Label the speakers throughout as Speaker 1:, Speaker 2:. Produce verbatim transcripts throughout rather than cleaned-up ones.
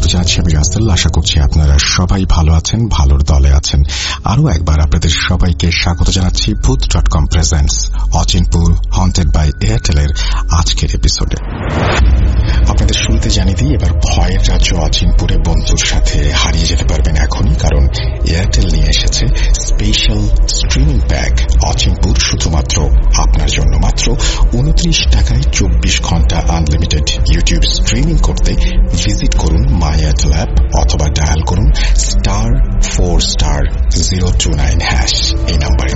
Speaker 1: জানাচ্ছি আমি রাসেল। আশা করছি আপনারা সবাই ভালো আছেন, ভালোর দলে আছেন। আরও একবার আপনাদের সবাইকে স্বাগত জানাচ্ছি Bhoot dot com presents Achinpur haunted by এয়ারটেলের আজকের এপিসোডে। আপনাদের শুরুতে জানিয়ে দিই, এবার ভয়ের রাজ্য অচিনপুরে বন্ধুর সাথে হারিয়ে যেতে পারবেন এখনই, কারণ এয়ারটেল নিয়ে এসেছে স্পেশাল স্ট্রিমিং প্যাক অচিনপুর শুধুমাত্র আপনার জন্য। মাত্র উনত্রিশ টাকায় চব্বিশ ঘন্টা আনলিমিটেড ইউটিউব স্ট্রিমিং করতে ভিজিট করুন মাই এয়ারটেল অ্যাপ অথবা ডায়াল করুন star four star zero two nine hash এই নাম্বারে।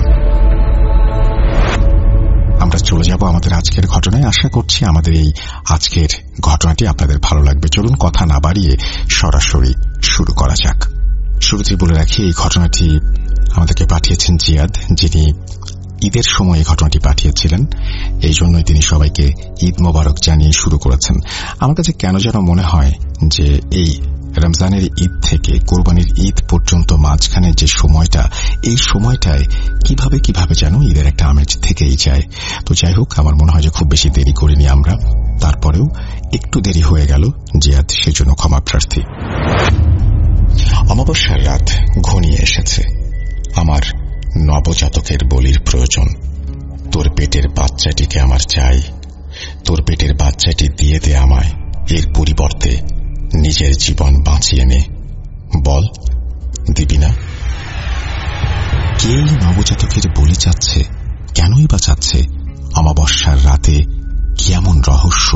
Speaker 1: আমরা চলে যাব আমাদের আজকের ঘটনায়। আশা করছি আমাদের এই আজকের ঘটনাটি আপনাদের ভালো লাগবে। চলুন কথা না বাড়িয়ে সরাসরি শুরু করা যাক। শুরুতেই বলে রাখি, এই ঘটনাটি আমাদেরকে পাঠিয়েছেন জিয়াদ, যিনি ঈদের সময় এই ঘটনাটি পাঠিয়েছিলেন। এই জন্যই তিনি সবাইকে ঈদ মোবারক জানিয়ে শুরু করেছেন। আমার কাছে কেন যেন মনে হয় যে এই রমজানের ঈদ থেকে কোরবানির ঈদ পর্যন্ত মাঝখানে যে সময়টা, এই সময়টায় কিভাবে কিভাবে যেন ঈদের একটা আমেজ থেকেই যায়। তো যাই হোক, আমার মনে হয় যে খুব বেশি দেরি করিনি আমরা, তারপরেও একটু দেরি হয়ে গেল জিয়াদ, সেজন্য ক্ষমা প্রার্থী। অমাবস্যার রাত ঘনিয়ে এসেছে। আমার নবজাতকের বলির প্রয়োজন। তোর পেটের বাচ্চাটিকে আমার চাই। তোর পেটের বাচ্চাটি দিয়ে দে আমায়, এর পরিবর্তে নিজের জীবন বাঁচিয়ে নে। বল, দিবি না? কে নবজাতকের বলি চাচ্ছে? কেনই বা চাচ্ছে? অমাবস্যার রাতে কি এমন রহস্য?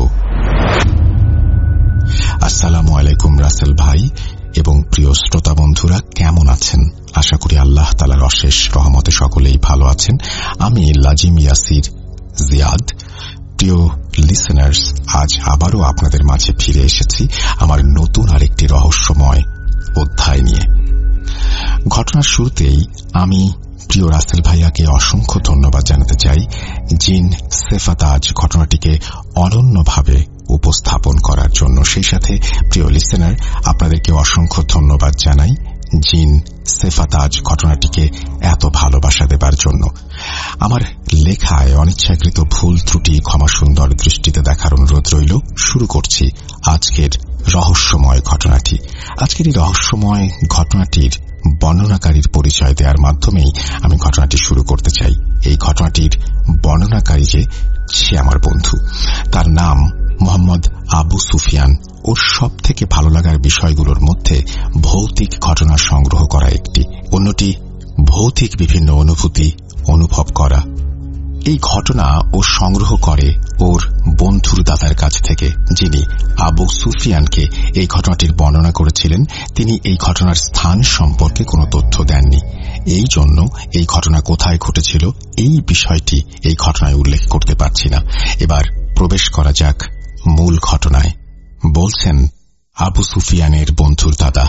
Speaker 1: আসসালামু আলাইকুম রাসেল ভাই এবং প্রিয় শ্রোতা বন্ধুরা, কেমন আছেন? আশা করি আল্লাহ তাআলার অশেষ রহমতে সকলেই ভালো আছেন। আমি লাজিম ইয়াসির জিয়াদ। প্রিয় লিসেনার্স, আজ আবারও আপনাদের মাঝে ফিরে এসেছি আমার নতুন আরেকটি রহস্যময় অধ্যায় নিয়ে। ঘটনার শুরুতেই আমি প্রিয় রাসেল ভাইয়াকে অসংখ্য ধন্যবাদ জানাতে চাই, জিন সেফাতাজ ঘটনাটিকে অনন্যভাবে উপস্থাপন করার জন্য। সেই সাথে প্রিয় লিসেনার, আপনাদেরকে অসংখ্য ধন্যবাদ জানাই জিন সেফাতাজ ঘটনাটিকে এত ভালোবাসা দেবার জন্য। আমার লেখায় অনিচ্ছাকৃত ভুল ত্রুটি ক্ষমা সুন্দর দৃষ্টিতে দেখার অনুরোধ রইল। শুরু করছি আজকের রহস্যময় ঘটনাটি। আজকের এই রহস্যময় ঘটনাটির বর্ণনাকারীর পরিচয় দেওয়ার মাধ্যমেই আমি ঘটনাটি শুরু করতে চাই। এই ঘটনাটির বর্ণনাকারী যে, সে আমার বন্ধু। তার নাম মোহাম্মদ আবু সুফিয়ান। ওর সব থেকে ভালো লাগার বিষয়গুলোর মধ্যে ভৌতিক ঘটনা সংগ্রহ করা একটি, অন্যটি ভৌতিক বিভিন্ন অনুভূতি অনুভব করা। এই ঘটনা ও সংগ্রহ করে ওর বন্ধুর দাদার কাছ থেকে, যিনি আবু সুফিয়ানকে এই ঘটনাটির বর্ণনা করেছিলেন। তিনি এই ঘটনার স্থান সম্পর্কে কোনো তথ্য দেননি। এই জন্য এই ঘটনা কোথায় ঘটেছিল এই বিষয়টি এই ঘটনায় উল্লেখ করতে পারছি না। এবার প্রবেশ করা যাক মূল ঘটনায়। বলছেন আবু সুফিয়ানের বন্ধুর দাদা।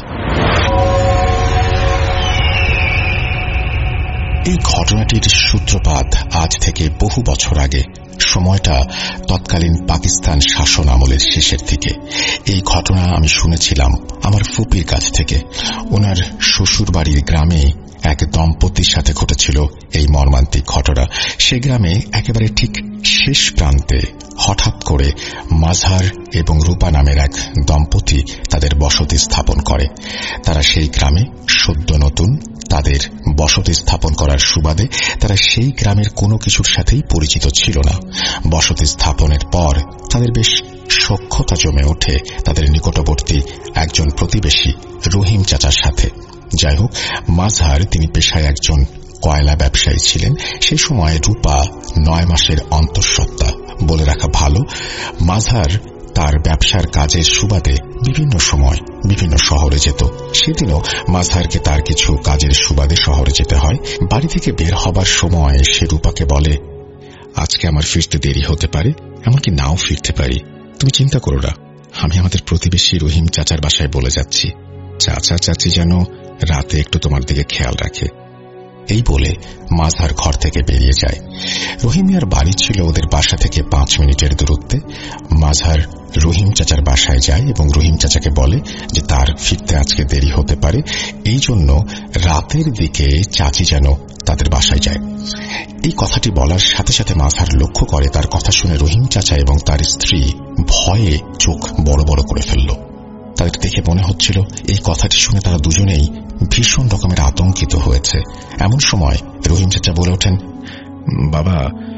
Speaker 1: এই ঘটনাটির সূত্রপাত আজ থেকে বহু বছর আগে। সময়টা তৎকালীন পাকিস্তান শাসন আমলের শেষের দিকে। এই ঘটনা আমি শুনেছিলাম আমার ফুপির কাছ থেকে। ওনার শ্বশুর বাড়ির গ্রামে এক দম্পতির সাথে ঘটেছিল এই মর্মান্তিক ঘটনা। সে গ্রামে একেবারে ঠিক শেষ প্রান্তে হঠাৎ করে মাজহার এবং রূপা নামের এক দম্পতি তাদের বসতি স্থাপন করে। তারা সেই গ্রামে সদ্য নতুন। তাদের বসতি স্থাপন করার সুবাদে তারা সেই গ্রামের কোনো কিছুর সাথেই পরিচিত ছিল না। বসতি স্থাপনের পর তাদের বেশ সখ্যতা জমে ওঠে তাদের নিকটবর্তী একজন প্রতিবেশী রহিম চাচার সাথে। যাই হোক, মাজহার তিনি পেশায় একজন কয়লা ব্যবসায়ী ছিলেন। সেই সময় রূপা নয় মাসের অন্তঃসত্ত্বা। বলে রাখা ভালো, মাজহার তার ব্যবসার কাজের সুবাদে বিভিন্ন সময় বিভিন্ন শহরে যেত। সেদিনও মাজহারকে তার কিছু কাজের সুবাদে শহরে যেতে হয়। বাড়ি থেকে বের হবার সময় সে রূপাকে বলে, আজকে আমার ফিরতে দেরি হতে পারে, এমনকি নাও ফিরতে পারি। তুমি চিন্তা করো না, আমি আমাদের প্রতিবেশী রহিম চাচার বাসায় বলে যাচ্ছি। চাচা চাচি যেন রাতে একটু তোমার দিকে খেয়াল রাখে। এই বলে মাজহার ঘর থেকে বেরিয়ে যায়। রহিম মিয়ার বাড়ি ছিল ওদের বাসা থেকে পাঁচ মিনিটের দূরত্বে। মাজহার রহিম চাচার বাসায় যায় এবং রহিম চাচাকে বলে যে তার ফিরতে আজকে দেরি হতে পারে, এই জন্য রাতের দিকে চাচি যেন তাদের বাসায় যায়। এই কথাটি বলার সাথে সাথে মাজহার লক্ষ্য করে তার কথা শুনে রহিম চাচা এবং তার স্ত্রী ভয়ে চোখ বড় বড় করে ফেলল। তাদের দেখে মনে হচ্ছিল এই কথাটি শুনে তারা দুজনেই ভীষণ রকমের আতঙ্কিত হয়েছে। এমন সময় রহিম চাচা বলে ওঠেন,
Speaker 2: বাবা,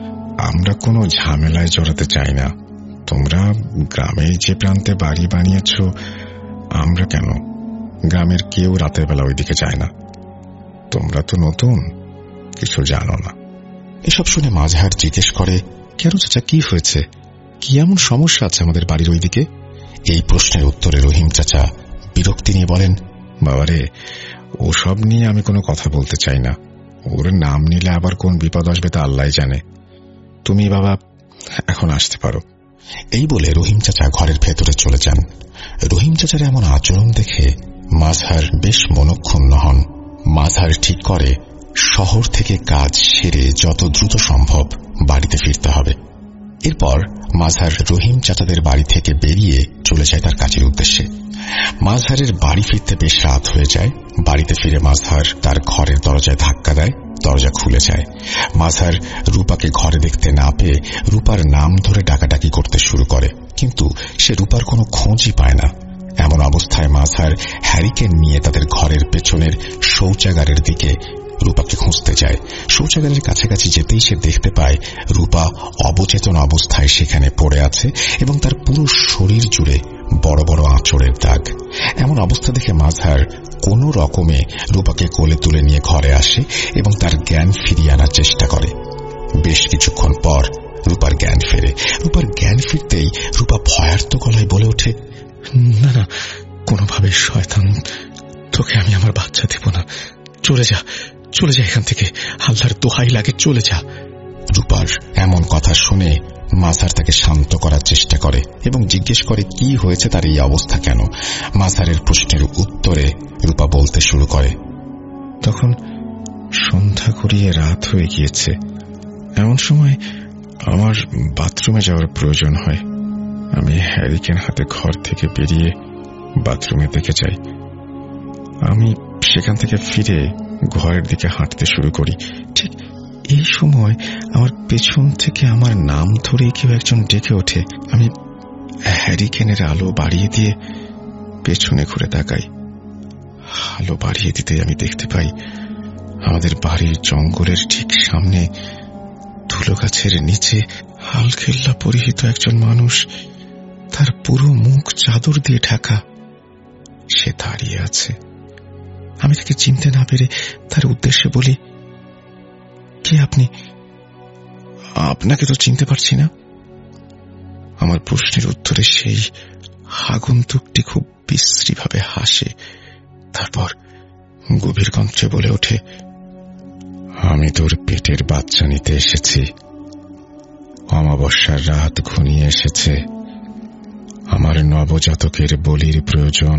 Speaker 2: আমরা কোনো ঝামেলায় জড়াতে চাই না। তোমরা গ্রামের যে প্রান্তে বাড়ি বানিয়েছ, আমরা কেন? গ্রামের কেউ রাতের বেলা ওইদিকে যায় না। তোমরা তো নতুন, কিছু জানো না।
Speaker 1: এসব শুনে মাঝহার জিজ্ঞেস করে, কেন চাচা, কি হয়েছে? কি এমন সমস্যা আছে আমাদের বাড়ির ওইদিকে? এই প্রশ্নের উত্তরে রহিম চাচা বিরক্তি নিয়ে বলেন,
Speaker 2: বাবারে, ওসব নিয়ে আমি কোনো কথা বলতে চাই না। ওর নাম নিলে আবার কোন বিপদ আসবে তা আল্লাহই জানে। তুমি বাবা এখন আসতে পারো।
Speaker 1: এই বলে রহিম চাচা ঘরের ভেতরে চলে যান। রহিম চাচার এমন আচরণ দেখে মাঝহার বেশ মনক্ষুণ্ণ হন। মাঝহার ঠিক করে শহর থেকে কাজ সেরে যত দ্রুত সম্ভব বাড়িতে ফিরতে হবে। এরপর মাঝহার রহিম চাচাদের বাড়ি থেকে বেরিয়ে চলে যায় তার কাজের উদ্দেশ্যে। মাঝহারের বাড়ি ফিরতে বেশ রাত হয়ে যায়। বাড়িতে ফিরে মাঝহার তার ঘরের দরজায় ধাক্কা দেয়, দরজা খুলে যায়। মাঝহার রূপাকে ঘরে দেখতে না পেয়ে রূপার নাম ধরে ডাকাডাকি করতে শুরু করে, কিন্তু সে রূপার কোনো খোঁজই পায় না। এমন অবস্থায় মাঝহার হ্যারিকেন নিয়ে তাদের ঘরের পেছনের শৌচাগারের দিকে রূপাকে খুঁজতে যায়। শৌচাগারের কাছাকাছি যেতেই সে দেখতে পায় রূপা অবচেতন অবস্থায় সেখানে পড়ে আছে এবং তার পুরো শরীর জুড়ে বড় বড় আঁচড়ের দাগ। এমন অবস্থা দেখে মাঝহার কোনো রকমে রূপাকে কোলে তুলে নিয়ে ঘরে আসে এবং তার জ্ঞান ফিরিয়ে আনার চেষ্টা করে। বেশ কিছুক্ষণ পর রূপার জ্ঞান ফেরে। রূপার জ্ঞান ফিরতেই রূপা ভয়ার্ত গলায় বলে ওঠে,
Speaker 2: না না, কোনোভাবে শয়তান, তোকে আমি আমার বাচ্চা দেব না। চলে যা, চলে যা এখান থেকে, আল্লাহর দোহাই লাগে, চলে যা।
Speaker 1: রূপার এমন কথা শুনে মাঝহার তাকে শান্ত করার চেষ্টা করে এবং জিজ্ঞেস করে কি হয়েছে, তার এই অবস্থা কেন। মাঝহারের প্রশ্নের উত্তরে রূপা বলতে শুরু করে,
Speaker 2: তখন সন্ধ্যা গড়িয়ে রাত হয়ে গিয়েছে। এমন সময় আমার বাথরুমে যাওয়ার প্রয়োজন হয়। আমি হ্যারিকেন হাতে ঘর থেকে বেরিয়ে বাথরুমের দিকে যাই। আমি সেখান থেকে ফিরে ঘরের দিকে হাঁটতে শুরু করি। ঠিক এই সময় আমার পেছন থেকে আমার নাম ধরে কেউ একজন ডেকে ওঠে। আমি হ্যারিকেনের আলো বাড়িয়ে দিয়ে পেছনে ঘুরে তাকাই। আলো বাড়িয়ে দিতে আমি দেখতে পাই আমাদের বাড়ির জঙ্গলের ঠিক সামনে ধুলো গাছের নিচে হালখেল্লা পরিহিত একজন মানুষ, তার পুরো মুখ চাদর দিয়ে ঢাকা, সে দাঁড়িয়ে আছে। আমি তাকে চিনতে না পেরে তার উদ্দেশ্যে বলি, কে আপনি? আপনাকে তো চিনতে পারছি না। আমার প্রশ্নের উত্তরে সেই আগন্তুকটি খুব বিশ্রীভাবে হাসে। তারপর গভীর কণ্ঠে বলে ওঠে, আমি তোর পেটের বাচ্চা নিতে এসেছি। অমাবস্যার রাত ঘনিয়ে এসেছে। আমার নবজাতকের বলির প্রয়োজন।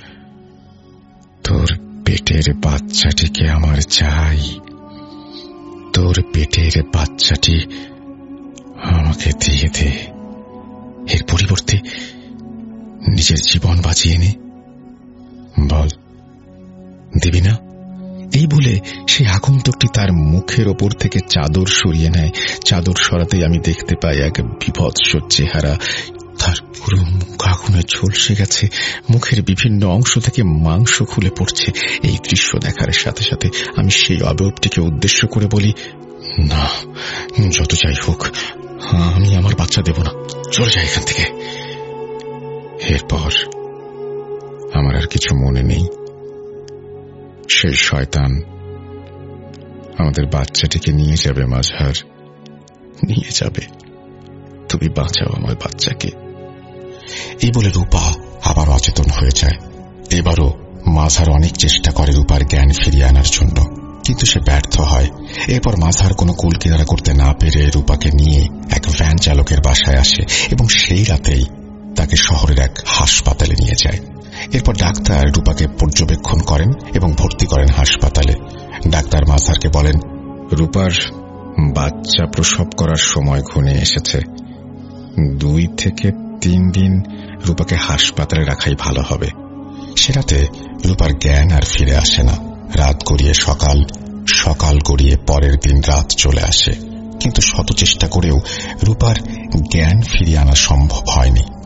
Speaker 2: তোর পেটের বাচ্চাটিকে আমার চাই। তোর পেটের বাচ্চাটি আমাকে দিয়ে দে। এর পরিবর্তে নিজের জীবন বাঁচিয়ে নে। বল, দিবি না? এই বলে সেই আগন্তুকটি তার মুখের ওপর থেকে চাদর সরিয়ে নেয়। চাদর সরাতেই আমি দেখতে পাই এক বিভৎস চেহারা। তার পুরো মুখ আগুনে ঝলসে গেছে, মুখের বিভিন্ন অংশ থেকে মাংস খুলে পড়ছে। এই দৃশ্য দেখার সাথে সাথে আমি সেই অবয়বটিকে উদ্দেশ্য করে বলি, না, যত যাই হোক আমি আমার বাচ্চা দেব না, চলে যাই এখান থেকে। এরপর আমার আর কিছু মনে নেই। সেই শয়তান আমাদের বাচ্চাটিকে নিয়ে যাবে মাঝহার, নিয়ে যাবে। তুমি বাঁচাও আমার বাচ্চাকে।
Speaker 1: এই বলে রূপা আবার অচেতন হয়ে যায়। এবারও মাঝহার অনেক চেষ্টা করে রূপার জ্ঞান ফিরিয়ে আনার জন্য, কিন্তু সে ব্যর্থ হয়। এরপর মাঝহার কোনো কুল কিনারা করতে না পেরে রূপাকে নিয়ে এক ভ্যান চালকের বাসায় আসে এবং সেই রাতেই তাকে শহরের এক হাসপাতালে নিয়ে যায়। এরপর ডাক্তার রূপাকে পর্যবেক্ষণ করেন এবং ভর্তি করেন হাসপাতালে। ডাক্তার মাঝহারকে বলেন,
Speaker 2: রূপার বাচ্চা প্রসব করার সময় ঘনিয়ে এসেছে। দুই থেকে তিন দিন রূপাকে হাসপাতালে রাখাই ভালো হবে।
Speaker 1: সে রাতে রূপার জ্ঞান আর ফিরে আসে না। রাত গড়িয়ে সকাল, সকাল গড়িয়ে পরের দিন রাত চলে আসে, কিন্তু শত চেষ্টা করেও রূপার জ্ঞান ফিরিয়ে আনা সম্ভব হয়নি।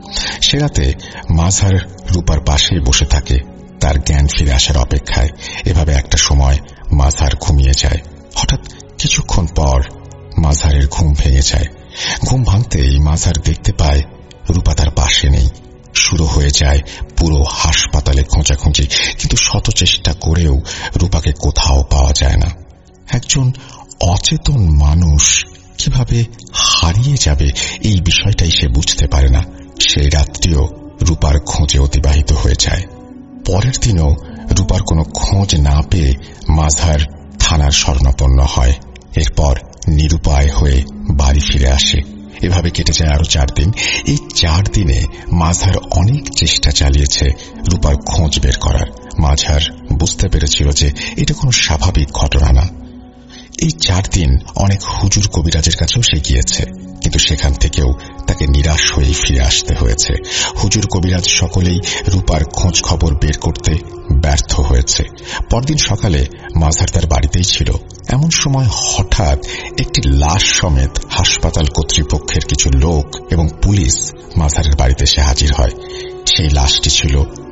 Speaker 1: সে রাতে মাঝার রূপার পাশেই বসে থাকে, তার জ্ঞান ফিরে আসার অপেক্ষায়। এভাবে একটা সময় মাঝার ঘুমিয়ে যায়। হঠাৎ কিছুক্ষণ পর মাঝারের ঘুম ভেঙে যায়। ঘুম ভাঙতেই মাঝার দেখতে পায় রূপা তার পাশে নেই। শুরু হয়ে যায় পুরো হাসপাতালে খোঁজাখুঁজি, কিন্তু শত চেষ্টা করেও রূপাকে কোথাও পাওয়া যায় না। একজন অচেতন মানুষ কিভাবে হারিয়ে যাবে এই বিষয়টাই সে বুঝতে পারে না। সেই রাত্রিও রূপার খোঁজে অতিবাহিত হয়ে যায়। পরের দিনও রূপার কোনো খোঁজ না পেয়ে মাঝার থানার শরণাপন্ন হয়। এরপর নিরুপায় হয়ে বাড়ি ফিরে আসে। এভাবে কেটে যায় আরো চার দিন। এই চার দিনে মাঝার অনেক চেষ্টা চালিয়েছে রূপার খোঁজ বের করার। মাঝার বুঝতে পেরেছিল যে এটা কোনো স্বাভাবিক ঘটনা না। এই চার দিন অনেক হুজুর কবিরাজের কাছেও সে গিয়েছে, কিন্তু সেখান থেকেও তাকে নিরাশ হয়ে ফিরে আসতে হয়েছে। হুজুর কবিরাজ সকলেই রূপার খোঁজ খবর বের করতে ব্যর্থ হয়েছে। পরদিন সকালে মাঝার তার বাড়িতেই ছিল। এমন সময় হঠাৎ একটি লাশ সমেত হাসপাতাল কর্তৃপক্ষের কিছু লোক এবং পুলিশ মাঝারের বাড়িতে এসে হাজির হয়। সেই লাশটি ছিল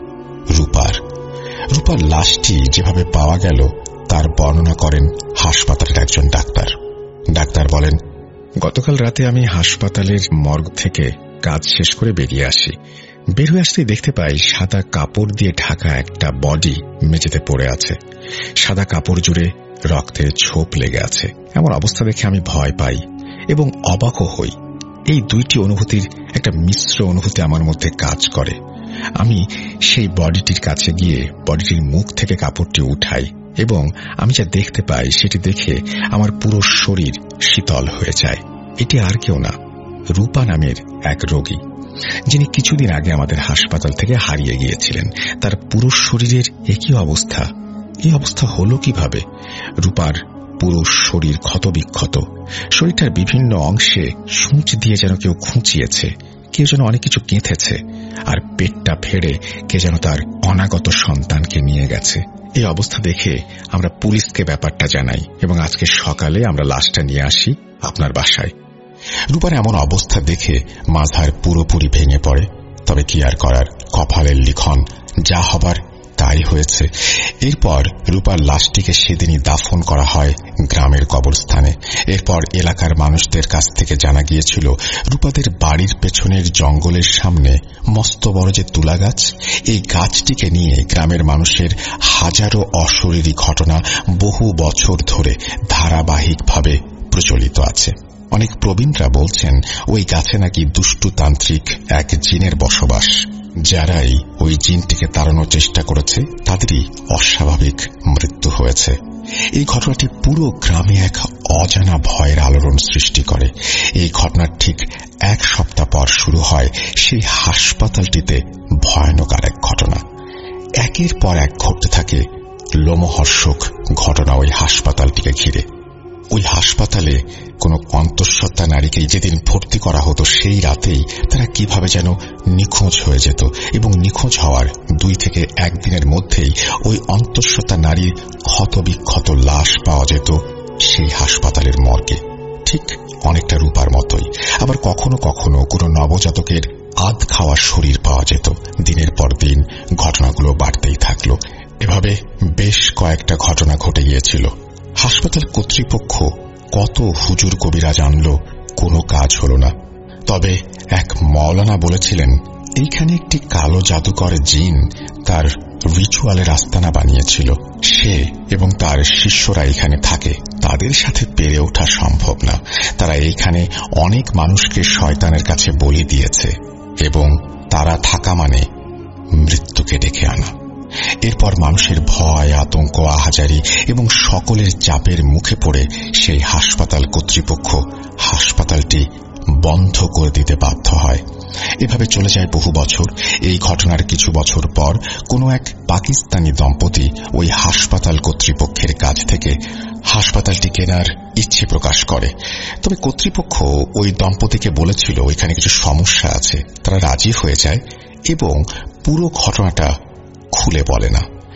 Speaker 1: রূপার। রূপার লাশটি যেভাবে পাওয়া গেল তার বর্ণনা করেন হাসপাতালের একজন ডাক্তার। ডাক্তার বলেন,
Speaker 2: গতকাল রাতে আমি হাসপাতালের মর্গ থেকে কাজ শেষ করে বেরিয়ে আসি। বের হয়ে আসতেই দেখতে পাই সাদা কাপড় দিয়ে ঢাকা একটা বডি মেঝেতে পড়ে আছে। সাদা কাপড় জুড়ে রক্তের ছোপ লেগে আছে। এমন অবস্থা দেখে আমি ভয় পাই এবং অবাকও হই। এই দুইটি অনুভূতির একটা মিশ্র অনুভূতি আমার মধ্যে কাজ করে। আমি সেই বডিটির কাছে গিয়ে বডিটির মুখ থেকে কাপড়টি উঠাই এবং আমি যা দেখতে পাই সেটি দেখে আমার পুরো শরীর শীতল হয়ে যায়। এটি আর কেউ না, রূপা নামের এক রোগী, যিনি কিছুদিন আগে আমাদের হাসপাতাল থেকে হারিয়ে গিয়েছিলেন। তার পুরো শরীরের একই অবস্থা। এই অবস্থা হলো কিভাবে? রূপার পুরো শরীর ক্ষতবিক্ষত। শরীরটার বিভিন্ন অংশে সূঁচ দিয়ে যেন কেউ খুঁচিয়েছে, কেউ যেন অনেক কিছু গেঁথেছে, আর পেটটা ফেড়ে কে যেন তার অনাগত সন্তানকে নিয়ে গেছে। এই অবস্থা দেখে আমরা পুলিশকে ব্যাপারটা জানাই এবং আজকে সকালে আমরা লাশটা নিয়ে আসি আপনার বাসায়।
Speaker 1: রূপার এমন অবস্থা দেখে মাঝার পুরোপুরি ভেঙে পড়ে। তবে কি আর করার, কপালের লিখন, যা হবার তাই হয়েছে। এরপর রূপার লাশটিকে সেদিনই দাফন করা হয় গ্রামের কবরস্থানে। এরপর এলাকার মানুষদের কাছ থেকে জানা গিয়েছিল রূপাদের বাড়ির পেছনের জঙ্গলের সামনে মস্ত বড় যে তুলা গাছ, এই গাছটিকে নিয়ে গ্রামের মানুষের হাজারো অশরীরী ঘটনা বহু বছর ধরে ধারাবাহিকভাবে প্রচলিত আছে। অনেক প্রবীণরা বলছেন ওই গাছে নাকি দুষ্টু তান্ত্রিক এক জিনের বসবাস। যারাই ওই জিনটিকে তাড়ানোর চেষ্টা করেছে তাদেরই অস্বাভাবিক মৃত্যু হয়েছে। এই ঘটনাটি পুরো গ্রামে এক অজানা ভয়ের আলোড়ন সৃষ্টি করে। এই ঘটনার ঠিক এক সপ্তাহ পর শুরু হয় সেই হাসপাতালটিতে ভয়ানক আর এক ঘটনা। একের পর এক ঘটতে থাকে লোমহর্ষক ঘটনা ওই হাসপাতালটিকে ঘিরে। ওই হাসপাতালে কোনো অন্তঃসত্ত্বা নারীকে যেদিন ভর্তি করা হতো সেই রাতেই তারা কিভাবে যেন নিখোঁজ হয়ে যেত এবং নিখোঁজ হওয়ার দুই থেকে একদিনের মধ্যেই ওই অন্তঃসত্ত্বা নারীর ক্ষতবিক্ষত লাশ পাওয়া যেত সেই হাসপাতালের মর্গে। ঠিক অনেকটা রূপার মতোই। আবার কখনো কখনো কোনো নবজাতকের আধ খাওয়া শরীর পাওয়া যেত। দিনের পর দিন ঘটনাগুলো বাড়তেই থাকলো। এভাবে বেশ কয়েকটা ঘটনা ঘটে গিয়েছিল। হাসপাতাল কর্তৃপক্ষ কত হুজুর কবিরাজ আনল, কোনো কাজ হল না। তবে এক মওলানা বলেছিলেন এইখানে একটি কালো জাদুকর জিন তার রিচুয়ালের আস্তানা বানিয়েছিল। সে এবং তার শিষ্যরা এখানে থাকে, তাদের সাথে পেরে ওঠা সম্ভব না। তারা এইখানে অনেক মানুষকে শয়তানের কাছে বলি দিয়েছে এবং তারা থাকা মানে মৃত্যুকে ডেকে আনা। এরপর মানুষের ভয়, আতঙ্ক, আহাজারি এবং সকলের চাপের মুখে পড়ে সেই হাসপাতাল কর্তৃপক্ষ হাসপাতালটি বন্ধ করে দিতে বাধ্য হয়। এভাবে চলে যায় বহু বছর। এই ঘটনার কিছু বছর পর কোনো এক পাকিস্তানি দম্পতি ওই হাসপাতাল কর্তৃপক্ষের কাছ থেকে হাসপাতালটি কেনার ইচ্ছে প্রকাশ করে। তবে কর্তৃপক্ষ ওই দম্পতিকে বলেছিল ওইখানে কিছু সমস্যা আছে। তারা রাজি হয়ে যায় এবং পুরো ঘটনাটা খুলে বলে না।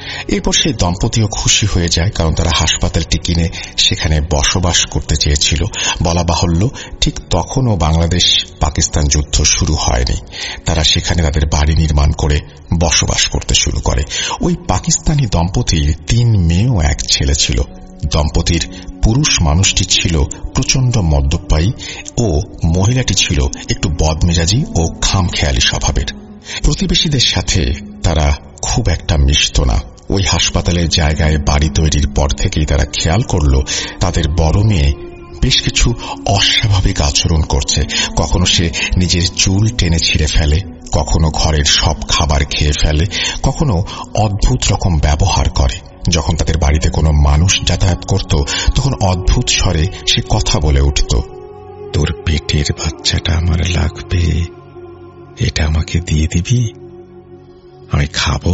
Speaker 1: এরপর সেই দম্পতিও খুশি হয়ে যায়, কারণ তারা হাসপাতালটি কিনে সেখানে বসবাস করতে চেয়েছিল। বলা বাহুল্য, ঠিক তখনও বাংলাদেশ পাকিস্তান যুদ্ধ শুরু হয়নি। তারা সেখানে তাদের বাড়ি নির্মাণ করে বসবাস করতে শুরু করে। ওই পাকিস্তানি দম্পতির তিন মেয়ে ও এক ছেলে ছিল। দম্পতির পুরুষ মানুষটি ছিল প্রচন্ড মদ্যপায়ী ও মহিলাটি ছিল একটু বদমেজাজি ও খামখেয়ালি স্বভাবের। প্রতিবেশীদের সাথে তারা খুব একটা মিশত না। ওই হাসপাতালের জায়গায় বাড়ি তৈরির পর থেকেই তারা খেয়াল করল তাদের বড় মেয়ে বেশ কিছু অস্বাভাবিক আচরণ করছে। কখনো সে নিজের চুল টেনে ছিঁড়ে ফেলে, কখনো ঘরের সব খাবার খেয়ে ফেলে, কখনো অদ্ভুত রকম ব্যবহার করে। যখন তাদের বাড়িতে কোনো মানুষ যাতায়াত করত তখন অদ্ভুত স্বরে সে কথা বলে উঠত, তোর পেটের বাচ্চাটা আমার লাগবে, এটা আমাকে দিয়ে দিবি, আমি খাবো।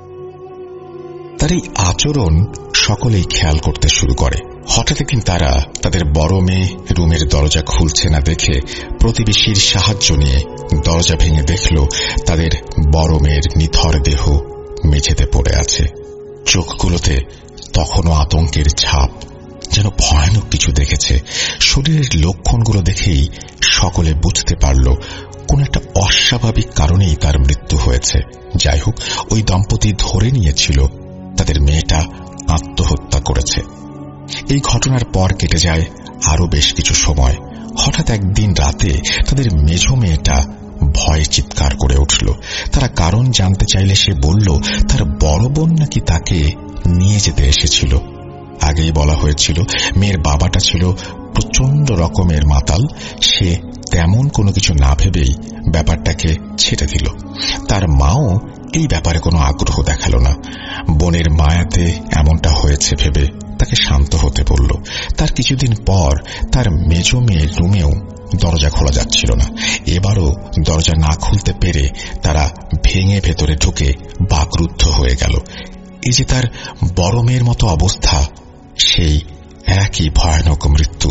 Speaker 1: তার এই আচরণ সকলেই খেয়াল করতে শুরু করে। হঠাৎ একদিন তারা তাদের বড় মেয়ে রুমের দরজা খুলছে না দেখে প্রতিবেশীর সাহায্য নিয়ে দরজা ভেঙে দেখল তাদের বড় মেয়ের নিথর দেহ মেঝেতে পড়ে আছে। চোখগুলোতে তখনও আতঙ্কের ছাপ, যেন ভয়ানক কিছু দেখেছে। শরীরের লক্ষণগুলো দেখেই সকলে বুঝতে পারল কোন একটা অস্বাভাবিক কারণেই তার মৃত্যু হয়েছে। যাই হোক, ওই দম্পতি ধরে নিয়েছিল তাদের মেয়েটা আত্মহত্যা করেছে। এই ঘটনার পর কেটে যায় আরো বেশ কিছু সময়। হঠাৎ একদিন রাতে তাদের মেঝ মেয়েটা ভয়ে চিৎকার করে উঠল। তারা কারণ জানতে চাইলে সে বলল তার বড় বোন নাকি তাকে নিয়ে যেতে এসেছিল। আগেই বলা হয়েছিল মেয়ের বাবাটা ছিল প্রচন্ড রকমের মাতাল। সে তেমন কোনো কিছু না ভেবেই ব্যাপারটাকে ছেড়ে দিল। তার মাও এই ব্যাপারে কোনো আগ্রহ দেখালো না। বোনের মায়াতে এমনটা হয়েছে ভেবে তাকে শান্ত হতে বলল। তার কিছুদিন পর তার মেজ মেয়ের রুমেও দরজা খোলা যাচ্ছিল না। এবারও দরজা না খুলতে পেরে তারা ভেঙে ভেতরে ঢুকে বাকরুদ্ধ হয়ে গেল। এই যে তার বড় মেয়ের মতো অবস্থা, সেই একই ভয়ানক মৃত্যু।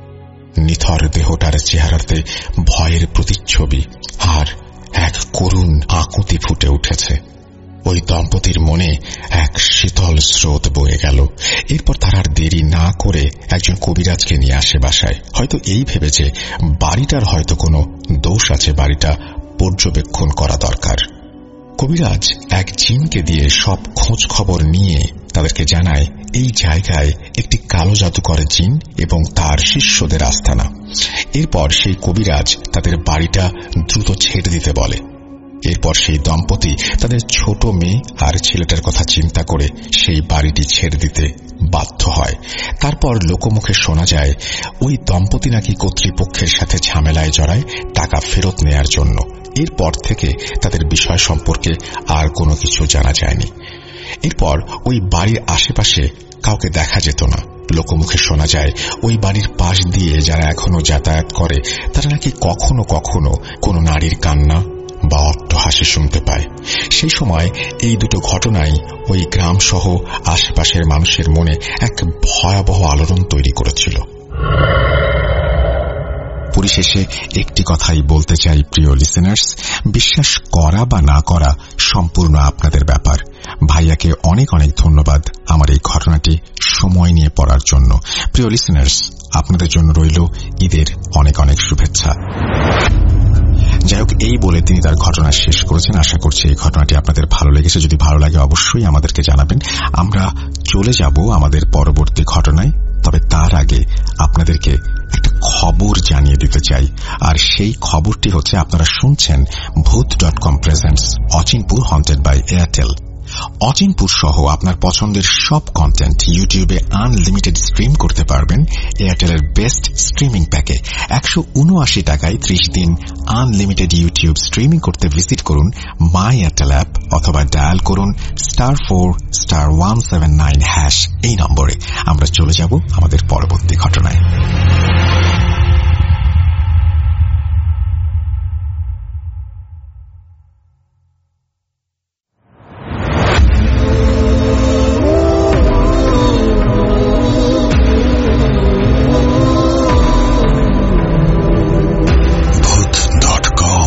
Speaker 1: নিথর দেহটার চেহারাতে ভয়ের প্রতিচ্ছবি আর এক করুণ আকুতি ফুটে উঠেছে। ওই দম্পতির মনে এক শীতল স্রোত বয়ে গেল। এরপর তার আর দেরি না করে একজন কবিরাজকে নিয়ে আসে বাসায়। হয়তো এই ভেবেছে বাড়িটার হয়তো কোনো দোষ আছে, বাড়িটা পর্যবেক্ষণ করা দরকার। কবিরাজ এক জিনকে দিয়ে সব খোঁজ খবর নিয়ে তাদেরকে জানায় এই জায়গায় একটি কালো জাদুকর জিন এবং তার শিষ্যদের আস্তানা। এরপর সেই কবিরাজ তাদের বাড়িটা দ্রুত ছেড়ে দিতে বলে। এরপর সেই দম্পতি তাদের ছোট মেয়ে আর ছেলেটার কথা চিন্তা করে সেই বাড়িটি ছেড়ে দিতে বাধ্য হয়। তারপর লোকমুখে শোনা যায় ওই দম্পতি নাকি কর্তৃপক্ষের সাথে ঝামেলায় জড়ায় টাকা ফেরত নেয়ার জন্য। এরপর থেকে তাদের বিষয় সম্পর্কে আর কোনো কিছু জানা যায়নি। এরপর ওই বাড়ির আশেপাশে কাউকে দেখা যেত না। লোকমুখে শোনা যায় ওই বাড়ির পাশ দিয়ে যারা এখনো যাতায়াত করে তারা নাকি কখনো কখনো কোনো নারীর কান্না বা অট্টহাসি শুনতে পায়। সেই সময় এই দুটো ঘটনাই ওই গ্রাম সহ আশেপাশের মানুষের মনে এক ভয়াবহ আলোড়ন তৈরি করেছিল। পরিশেষে একটি কথাই বলতে চাই, প্রিয় লিসেনার্স, বিশ্বাস করা বা না করা সম্পূর্ণ আপনাদের ব্যাপার। ভাইয়াকে অনেক অনেক ধন্যবাদ আমার এই ঘটনাটি সময় নিয়ে পড়ার জন্য। প্রিয় লিসেনার্স, আপনাদের জন্য রইল ঈদের অনেক অনেক শুভেচ্ছা। যাই হোক, এই বলে তিনি তার ঘটনা শেষ করেছেন। আশা করছি এই ঘটনাটি আপনাদের ভালো লেগেছে। যদি ভালো লাগে অবশ্যই আমাদেরকে জানাবেন। আমরা চলে যাব আমাদের পরবর্তী ঘটনায়, তবে তার আগে আপনাদেরকে একটা খবর জানিয়ে দিতে চাই। আর সেই খবরটি হচ্ছে, আপনারা শুনছেন Bhoot dot com presents Achinpur haunted by Airtel. Achinpur সহ আপনার পছন্দের সব কন্টেন্ট ইউটিউবে আনলিমিটেড স্ট্রিম করতে পারবেন এয়ারটেলের বেস্ট স্ট্রিমিং প্যাকে। একশো উনআশি টাকায় ত্রিশ দিন আনলিমিটেড ইউটিউব স্ট্রিমিং করতে ভিজিট করুন মাই এয়ারটেল অ্যাপ অথবা ডায়াল করুন star four star one seven nine hash এই নম্বরে। আমরা চলে যাব আমাদের পরবর্তী ঘটনায়।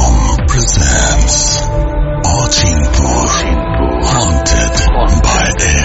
Speaker 3: Haunted by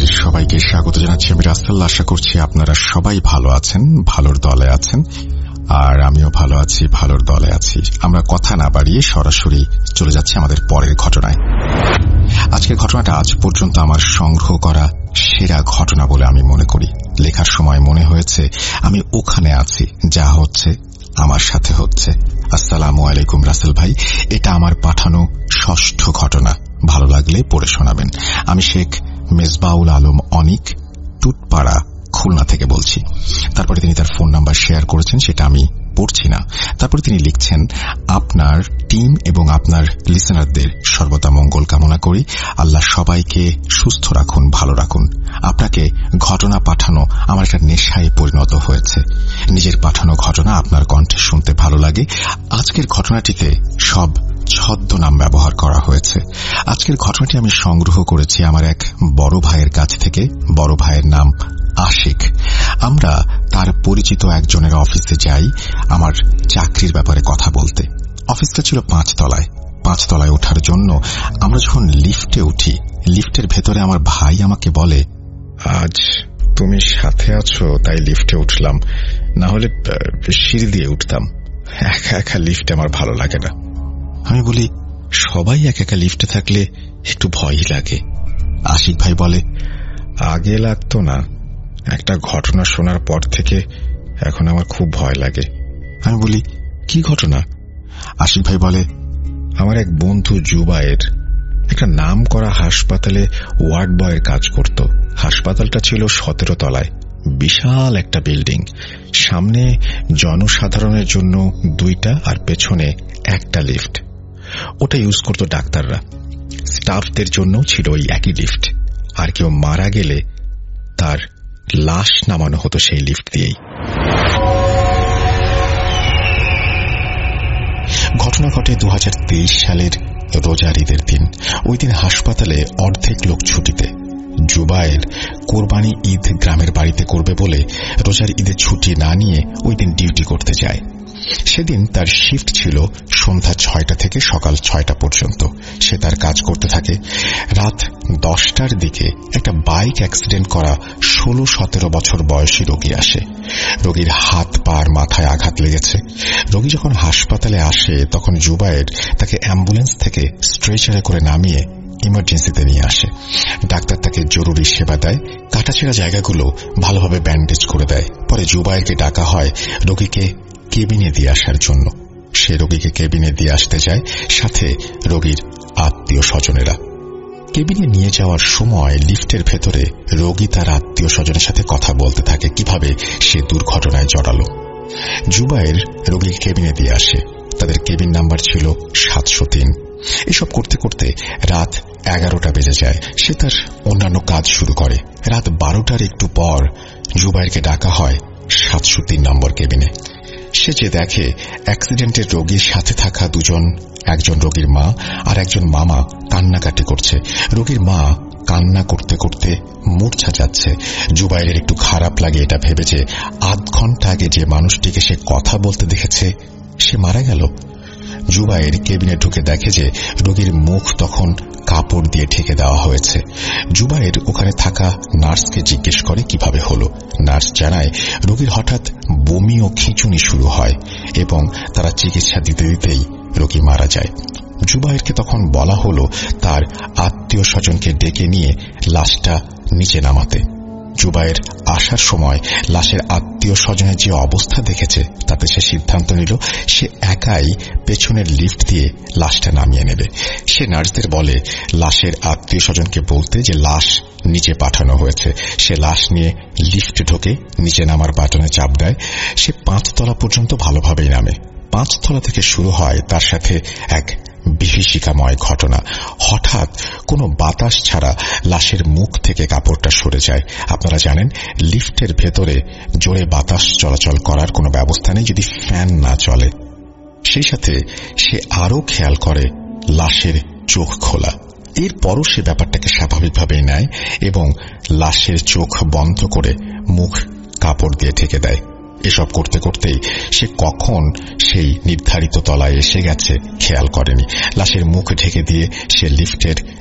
Speaker 1: আপনাদের সবাইকে স্বাগত জানাচ্ছি। আমি রাসেল। আশা করছি আপনারা সবাই ভালো আছেন, ভালোর দলে আছেন, আর আমিও ভালো আছি, ভালোর দলে আছি। আমরা কথা না বাড়িয়ে সরাসরি চলে যাচ্ছি আমাদের পরের ঘটনায়। আজকের ঘটনাটা আজ পর্যন্ত আমার সংগ্রহ করা সেরা ঘটনা বলে আমি মনে করি। লেখার সময় মনে হয়েছে আমি ওখানে আছি, যা হচ্ছে আমার সাথে হচ্ছে। আসসালামু আলাইকুম রাসেল ভাই, এটা আমার পাঠানো ষষ্ঠ ঘটনা। ভালো লাগলে পড়ে শোনাবেন। আমি শেখ মেজবাউল আলম অনিক, টুটপাড়া, খুলনা থেকে বলছি। তারপরে তিনি তার ফোন নাম্বার শেয়ার করেছেন, সেটা আমি পড়ছি না। তারপরে তিনি লিখছেন, আপনার টিম এবং আপনার লিসেনারদের সর্বদা মঙ্গল কামনা করি। আল্লাহ সবাইকে সুস্থ রাখুন, ভালো রাখুন। আপনাকে ঘটনা পাঠানো আমার একটা নেশায় পরিণত হয়েছে। নিজের পাঠানো ঘটনা আপনার কণ্ঠে শুনতে ভালো লাগে। আজকের ঘটনাটিতে সব ছদ্মনাম ব্যবহার করা হয়েছে। আজকের ঘটনাটি আমি সংগ্রহ করেছি আমার এক বড় ভাইয়ের কাছ থেকে। বড় ভাইয়ের নাম আশিক। আমরা তার পরিচিত একজনের অফিসে যাই আমার চাকরির ব্যাপারে কথা বলতে। অফিসটা ছিল পাঁচতলায়। পাঁচতলায় ওঠার জন্য আমরা যখন লিফটে উঠি, লিফটের ভেতরে আমার ভাই আমাকে বলে,
Speaker 2: আজ তুমি সাথে আছো তাই লিফটে উঠলাম, না হলে সিঁড়ি দিয়ে উঠতাম। একা একা লিফটে আমার ভালো লাগে না।
Speaker 1: আমি বলি, সবাই একা একা লিফটে থাকলে একটু ভয়ই লাগে। আশিক ভাই বলে,
Speaker 2: আগে লাগতো না, একটা ঘটনা শোনার পর থেকে এখন আমার খুব ভয় লাগে।
Speaker 1: আমি বলি, কি ঘটনা? আশিক ভাই বলে,
Speaker 2: আমার এক বন্ধু জুবায়ের একটা নাম করা হাসপাতালে ওয়ার্ড বয়ের কাজ করত। হাসপাতালটা ছিল সতেরো তলায়, বিশাল একটা বিল্ডিং। সামনে জনসাধারণের জন্য দুইটা আর পেছনে একটা লিফট। ওটা ইউজ করত ডাক্তাররা। স্টাফদের জন্য ছিল ওই একই লিফট। আর কেউ মারা গেলে তার লাশ নামানো হতো সেই লিফট দিয়েই।
Speaker 1: ঘটনা ঘটে দু হাজার তেইশ সালের রোজার ঈদের দিন। ওই দিন হাসপাতালে অর্ধেক লোক ছুটিতে। জুবায়ের কোরবানি ঈদ গ্রামের বাড়িতে করবে বলে রোজার ঈদের ছুটি না নিয়ে ওই দিন ডিউটি করতে যায়। সেদিন তার শিফট ছিল সন্ধ্যা ছয়টা থেকে সকাল ছয়টা পর্যন্ত। সে তার কাজ করতে থাকে। রাত দশটার দিকে একটা বাইক অ্যাক্সিডেন্ট করা ষোলো সতেরো বছর বয়সী রোগী আসে। রোগীর হাত পার মাথায় আঘাত লেগেছে। রোগী যখন হাসপাতালে আসে তখন জুবায়ের তাকে অ্যাম্বুলেন্স থেকে স্ট্রেচারে করে নামিয়ে ইমার্জেন্সিতে নিয়ে আসে। ডাক্তার তাকে জরুরি সেবা দেয়, কাটাছেঁড়া জায়গাগুলো ভালোভাবে ব্যান্ডেজ করে দেয়। পরে জুবায়েরকে ডাকা হয় রোগীকে কেবিনে দিয়ে আসার জন্য। সে রোগীকে কেবিনে দিয়ে আসতে যায়, সাথে রোগীর আত্মীয় স্বজনেরা। কেবিনে নিয়ে যাওয়ার সময় লিফটের ভেতরে রোগী তার আত্মীয় স্বজনের সাথে কথা বলতে থাকে কিভাবে সে দুর্ঘটনায় জড়ালো। জুবায়ের রোগীকে কেবিনে দিয়ে আসে। তাদের কেবিন নাম্বার ছিল সাতশো তিন। এসব করতে করতে রাত এগারোটা বেজে যায়। সে তার অন্যান্য কাজ শুরু করে। রাত বারোটার একটু পর জুবায়েরকে ডাকা হয় সাতশো তিন নম্বর কেবিনে। সে যে দেখে অ্যাক্সিডেন্টের রোগীর সাথে থাকা দুজন, একজন রোগীর মা আর একজন মামা কান্নাকাটি করছে। রোগীর মা কান্না করতে করতে মূর্ছা যাচ্ছে। জুবায়ের একটু খারাপ লাগে এটা ভেবে যে আধ ঘন্টা আগে যে মানুষটিকে সে কথা বলতে দেখেছে সে মারা গেল। জুবায়ের কেবিনে ঢুকে দেখে যে রোগীর মুখ তখন কাপড় দিয়ে ঢেকে দেওয়া হয়েছে। জুবায়ের ওখানে থাকা নার্সকে জিজ্ঞেস করে কিভাবে হলো। নার্স জানায় রোগীর হঠাৎ বমি ও খিঁচুনি শুরু হয় এবং তারা চিকিৎসা দিতে দিতেই রোগী মারা যায়। জুবায়েরকে তখন বলা হলো তার আত্মীয় স্বজনকে ডেকে নিয়ে লাশটা নিচে নামাতে। জুবায়ের আসার সময় লাশের আত্মীয় স্বজনের যে অবস্থা দেখেছে তাতে সে সিদ্ধান্ত নিল সে একাই পেছনের লিফট দিয়ে লাশটা নামিয়ে নেবে। সে নার্সদের বলে লাশের আত্মীয় স্বজনকে বলতে যে লাশ নিচে পাঠানো হয়েছে। সে লাশ নিয়ে লিফটে ঢোকে, নিচে নামার বাটনে চাপ দেয়। সে পাঁচতলা পর্যন্ত ভালোভাবেই নামে। পাঁচতলা থেকে শুরু হয় তার সাথে এক বিভীষিকাময় ঘটনা। হঠাৎ কোনো বাতাস ছাড়া লাশের মুখ থেকে কাপড়টা সরে যায়। আপনারা জানেন লিফটের ভেতরে জোরে বাতাস চলাচল করার কোনো ব্যবস্থা নেই যদি ফ্যান না চলে। সেই সাথে সে আরও খেয়াল করে লাশের চোখ খোলা। এরপরও সে ব্যাপারটাকে স্বাভাবিকভাবেই নেয় এবং লাশের চোখ বন্ধ করে মুখ কাপড় দিয়ে ঢেকে দেয়। এসব করতে করতেই সে কখন সেই নির্ধারিত তলায় এসে গেছে খেয়াল করেনি। লাশের মুখ ঢেকে দিয়ে সে লিফটের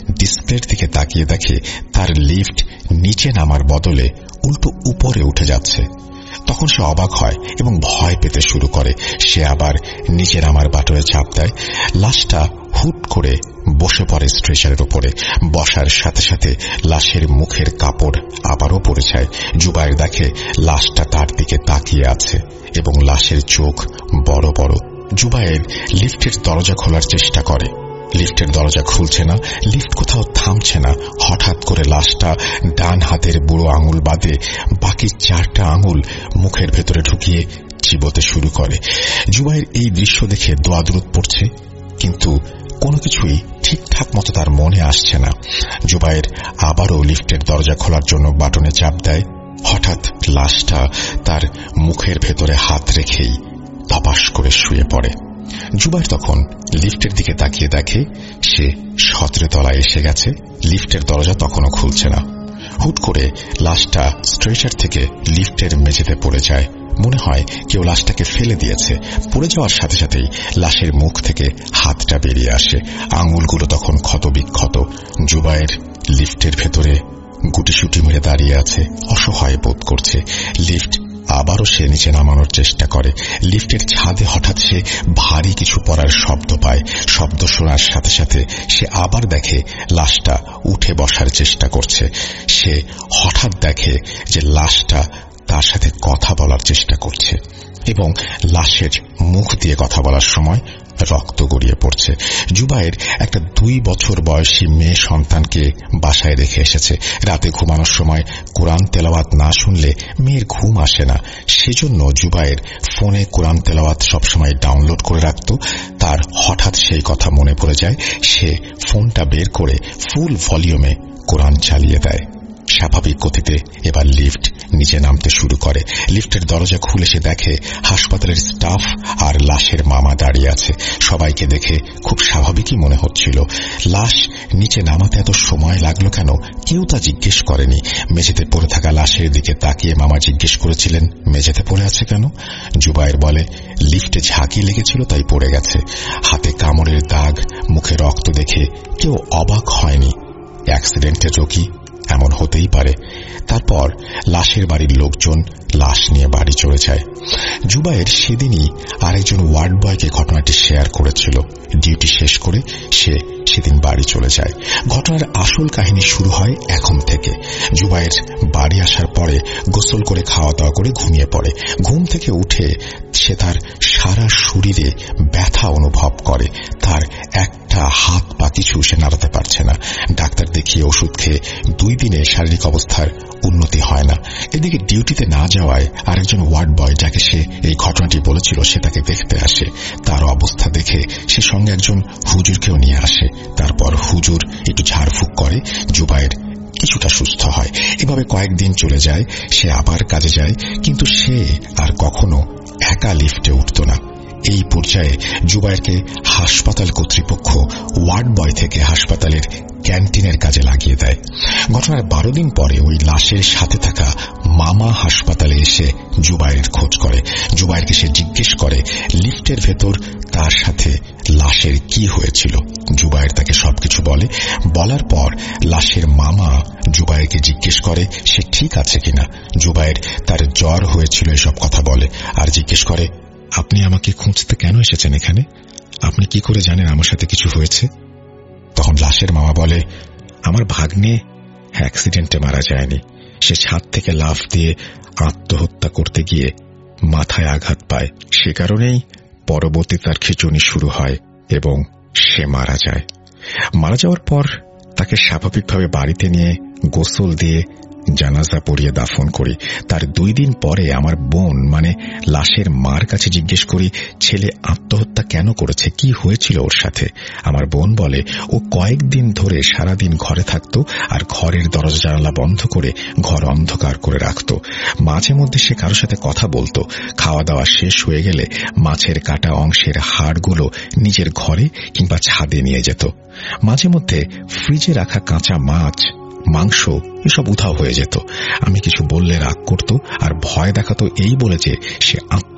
Speaker 1: ডিসপ্লের দিকে তাকিয়ে দেখে তার লিফট নিচে নামার বদলে উল্টো উপরে উঠে যাচ্ছে। তখন সে অবাক হয় এবং ভয় পেতে শুরু করে। সে আবার নিচে নামার বাটনে চাপ দেয়। লাশটা হুট করে বসে পড়ে স্ট্রেচারের উপরে। বসার সাথে সাথে লাশের মুখের কাপড় আবারও পড়ে যায়। জুবায়ের দেখে লাশটা তার দিকে তাকিয়ে আছে এবং লাশের চোখ বড় বড়। জুবায়ের লিফটের দরজা খোলার চেষ্টা করে। লিফটের দরজা খুলছে না, লিফট কোথাও থামছে না। হঠাৎ করে লাশটা ডান হাতের বুড়ো আঙুল বাদে বাকি চারটা আঙুল মুখের ভেতরে ঢুকিয়ে চিবোতে শুরু করে। জুবায়ের এই দৃশ্য দেখে দোয়াদরুদ পড়ছে, কিন্তু কোনো কিছুই ঠিকঠাক মতো তার মনে আসছে না। জুবায়ের আবারও লিফটের দরজা খোলার জন্য বাটনে চাপ দেয়। হঠাৎ লাশটা তার মুখের ভেতরে হাত রেখেই ধপাস করে শুয়ে পড়ে। জুবায়ের তখন লিফটের দিকে তাকিয়ে দেখে সে সতেরো তলায় এসে গেছে। লিফটের দরজা তখনও খুলছে না। হুট করে লাশটা স্ট্রেচার থেকে লিফটের মেঝেতে পড়ে যায়। মনে হয় কেউ লাশটাকে ফেলে দিয়েছে। পড়ে যাওয়ার সাথে সাথেই লাশের মুখ থেকে হাতটা বেরিয়ে আসে। আঙুলগুলো তখন ক্ষতবিক্ষত। জুবায়ের লিফটের ভেতরে গুটিসুটি মেরে দাঁড়িয়ে আছে, অসহায় বোধ করছে। লিফট আবারও সে নিচে নামানোর চেষ্টা করে। লিফটের ছাদে হঠাৎ সে ভারী কিছু পড়ার শব্দ পায়। শব্দ শোনার সাথে সাথে সে আবার দেখে লাশটা উঠে বসার চেষ্টা করছে। সে হঠাৎ দেখে যে লাশটা তার সাথে কথা বলার চেষ্টা করছে এবং লাশের মুখ দিয়ে কথা বলার সময় রক্ত গড়িয়ে পড়ছে। জুবায়ের একটা দুই বছর বয়সী মেয়ে সন্তানকে বাসায় রেখে এসেছে। রাতে ঘুমানোর সময় কোরআন তেলাওয়াত না শুনলে মেয়ের ঘুম আসে না। সেজন্য জুবায়ের ফোনে কোরআন তেলাওয়াত সবসময় ডাউনলোড করে রাখত। তার হঠাৎ সেই কথা মনে পড়ে যায়। সে ফোনটা বের করে ফুল ভলিউমে কোরআন চালিয়ে দেয়। স্বাভাবিক গতিতে এবার লিফট নিচে নামতে শুরু করে। লিফটের দরজা খুলে সে দেখে হাসপাতালের স্টাফ আর লাশের মামা দাঁড়িয়ে আছে। সবাইকে দেখে খুব স্বাভাবিকই মনে হচ্ছিল। লাশ নিচে নামাতে এত সময় লাগলো কেন কেউ তা জিজ্ঞেস করেনি। মেঝেতে পড়ে থাকা লাশের দিকে তাকিয়ে মামা জিজ্ঞেস করেছিলেন, মেঝেতে পড়ে আছে কেন? জুবায়ের বলে, লিফটে ঝাঁকি লেগেছিল তাই পড়ে গেছে। হাতে কামড়ের দাগ, মুখে রক্ত দেখে কেউ অবাক হয়নি। অ্যাক্সিডেন্টের রোগী, এমন হতেই পারে। তারপর লাশের বাড়ির লোকজন লাশ নিয়ে বাড়ি চলে যায়। জুবায়ের সেদিনই আরেকজন ওয়ার্ড বয়কে ঘটনাটি শেয়ার করেছিল। ডিউটি শেষ করে সে সেদিন বাড়ি চলে যায়। ঘটনার আসল কাহিনী শুরু হয় এখন থেকে। জুবায়ের বাড়ি আসার পরে গোসল করে খাওয়া দাওয়া করে ঘুমিয়ে পড়ে। ঘুম থেকে উঠে সে তার সারা শরীরে ব্যথা অনুভব করে। তার একটা হাত পা কিছু সে নাড়াতে পারছে না। ডাক্তার দেখিয়ে ওষুধ খেয়ে দুই দিনে শারীরিক অবস্থার উন্নতি হয় না। এদিকে ডিউটিতে না যাওয়ায় আরেকজন ওয়ার্ড বয় যাকে সে এই ঘটনাটি বলেছিল সে তাকে দেখতে আসে। তার অবস্থা দেখে সে সঙ্গে একজন হুজুরকেও নিয়ে আসে। তারপর হুজুর একটু ঝাড়ফুঁক করে। জুবায়ের কিছুটা সুস্থ হয়। এভাবে কয়েকদিন চলে যায়। সে আবার কাজে যায়, কিন্তু সে আর কখনো একা লিফটে উঠত না। এই পর্যায়ে জুবায়েরকে হাসপাতাল কর্তৃপক্ষ ওয়ার্ড বয় থেকে হাসপাতালের ক্যান্টিনের কাজে লাগিয়ে দেয়। ঘটনার বারো দিন পরে ওই লাশের সাথে থাকা মামা হাসপাতালে এসে জুবায়ের খোঁজ করে। জুবায়েরকে সে জিজ্ঞেস করে লিফটের ভেতর তার সাথে লাশের কি হয়েছিল। জুবায়ের তাকে সবকিছু বলে। বলার পর লাশের মামা জুবায়েরকে জিজ্ঞেস করে সে ঠিক আছে কিনা। জুবায়ের তার জ্বর হয়েছিল এসব কথা বলে আর জিজ্ঞেস করে, আপনি আমাকে খুঁজতে কেন এসেছেন এখানে? আপনি কি করে জানেন আমার সাথে কিছু হয়েছে? তখন লাশের মামা বলে, আমার ভাগ্নে অ্যাক্সিডেন্টে মারা যায়নি। সে ছাদ থেকে লাফ দিয়ে আত্মহত্যা করতে গিয়ে মাথায় আঘাত পায়। সে কারণেই পরবর্তী তার খিঁচুনি শুরু হয় এবং সে মারা যায়। মারা যাওয়ার পর তাকে স্বাভাবিকভাবে বাড়িতে নিয়ে গোসল দিয়ে জানাজা পড়িয়ে দাফন করি। তার দুই দিন পরে আমার বোন মানে লাশের মার কাছে জিজ্ঞেস করি ছেলে আত্মহত্যা কেন করেছে, কি হয়েছিল ওর সাথে। আমার বোন বলে ও কয়েকদিন ধরে সারাদিন ঘরে থাকত আর ঘরের দরজা জানালা বন্ধ করে ঘর অন্ধকার করে রাখত। মাঝে মধ্যে সে কারোর সাথে কথা বলতো। খাওয়া দাওয়া শেষ হয়ে গেলে মাছের কাটা অংশের হাড়গুলো নিজের ঘরে কিংবা ছাদে নিয়ে যেত। মাঝে মধ্যে ফ্রিজে রাখা কাঁচা মাছ মাংস এসব উধাও হয়ে যেত। আমি কিছু বললে রাগ করত আর ভয় দেখাতো এই বলে যে সে আত্মহত্যা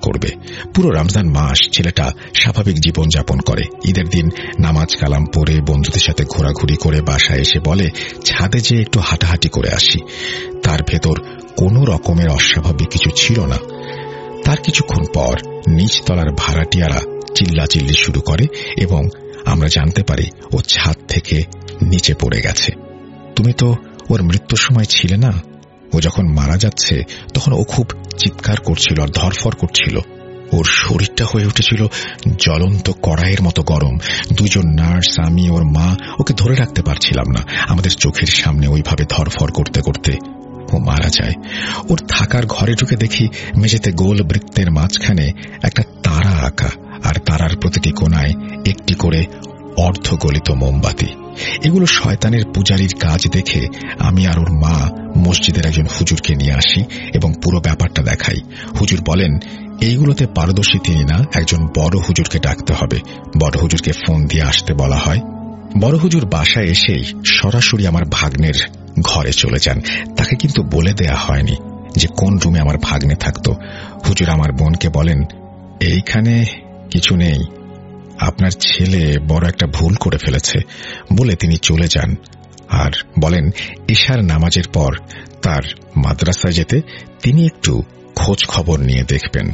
Speaker 1: করবে। পুরো রমজান মাস ছেলেটা স্বাভাবিক জীবনযাপন করে। ঈদের দিন নামাজ কালাম পড়ে বন্ধুদের সাথে ঘোরাঘুরি করে বাসায় এসে বলে, ছাদে যেয়ে একটু হাঁটাহাঁটি করে আসি। তার ভেতর কোনো রকমের অস্বাভাবিক কিছু ছিল না। তার কিছুক্ষণ পর নিচতলার ভাড়াটিয়ারা চিল্লাচিল্লি শুরু করে এবং আমরা জানতে পারি ও ছাদ থেকে নিচে পড়ে গেছে। তুমি তো ওর মৃত্যুর সময় ছিলে না? ও যখন মারা যাচ্ছে তখন ও খুব চিৎকার করছিল আর ধরফর করছিল। ওর শরীরটা হয়ে উঠেছিল জ্বলন্ত কড়াইয়ের মতো গরম। দুজন নার্স, আমি, ওর মা ওকে ধরে রাখতে পারছিলাম না। আমাদের চোখের সামনে ওইভাবে ধরফর করতে করতে ও মারা যায়। ওর থাকার ঘরে ঢুকে দেখি মেঝেতে গোল বৃত্তের মাঝখানে একটা তারা আঁকা, আর তারার প্রতিটি কোণায় একটি করে অর্ধগলিত মোমবাতি। এগুলো শয়তানের পূজারীর কাজ দেখে আমি আর ওর মা মসজিদের একজন হুজুরকে নিয়ে আসি এবং পুরো ব্যাপারটা দেখাই। হুজুর বলেন, এইগুলোতে পারদর্শী তিনি না, একজন বড় হুজুরকে ডাকতে হবে। বড় হুজুরকে ফোন দিয়ে আসতে বলা হয়। বড় হুজুর বাসায় এসেই সরাসরি আমার ভাগ্নের ঘরে চলে যান। তাকে কিন্তু বলে দেয়া হয়নি যে কোন রুমে আমার ভাগ্নে থাকত। হুজুর আমার বোনকে বলেন, এইখানে কিছু নেই, আপনার ছেলে বড় একটা ভুল করে ফেলেছে বলে তিনি চলে যান আর বলেন ইশার নামাজের পর তার মাদ্রাসায় যেতে তিনি একটু খোঁজ খবর নিয়ে দেখবেন।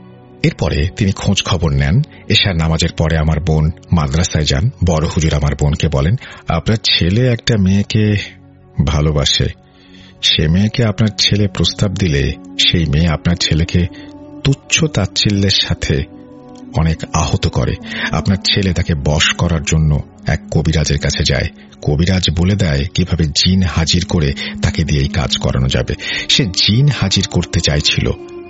Speaker 1: এরপরে তিনি খোঁজ খবর নেন। এশার নামাজের পরে আমার বোন মাদ্রাসায় যান। বড় হুজুর আমার বোনকে বলেন, আপনার ছেলে একটা মেয়েকে ভালোবাসে। সে মেয়েকে আপনার ছেলে প্রস্তাব দিলে সেই মেয়ে আপনার ছেলেকে তুচ্ছ তাচ্ছিল্যের সাথে অনেক আহত করে। আপনার ছেলে তাকে বশ করার জন্য এক কবিরাজের কাছে যায়। কবিরাজ বলে দেয় কিভাবে জিন হাজির করে তাকে দিয়ে এই কাজ করানো যাবে। সে জিন হাজির করতে চাইছিল,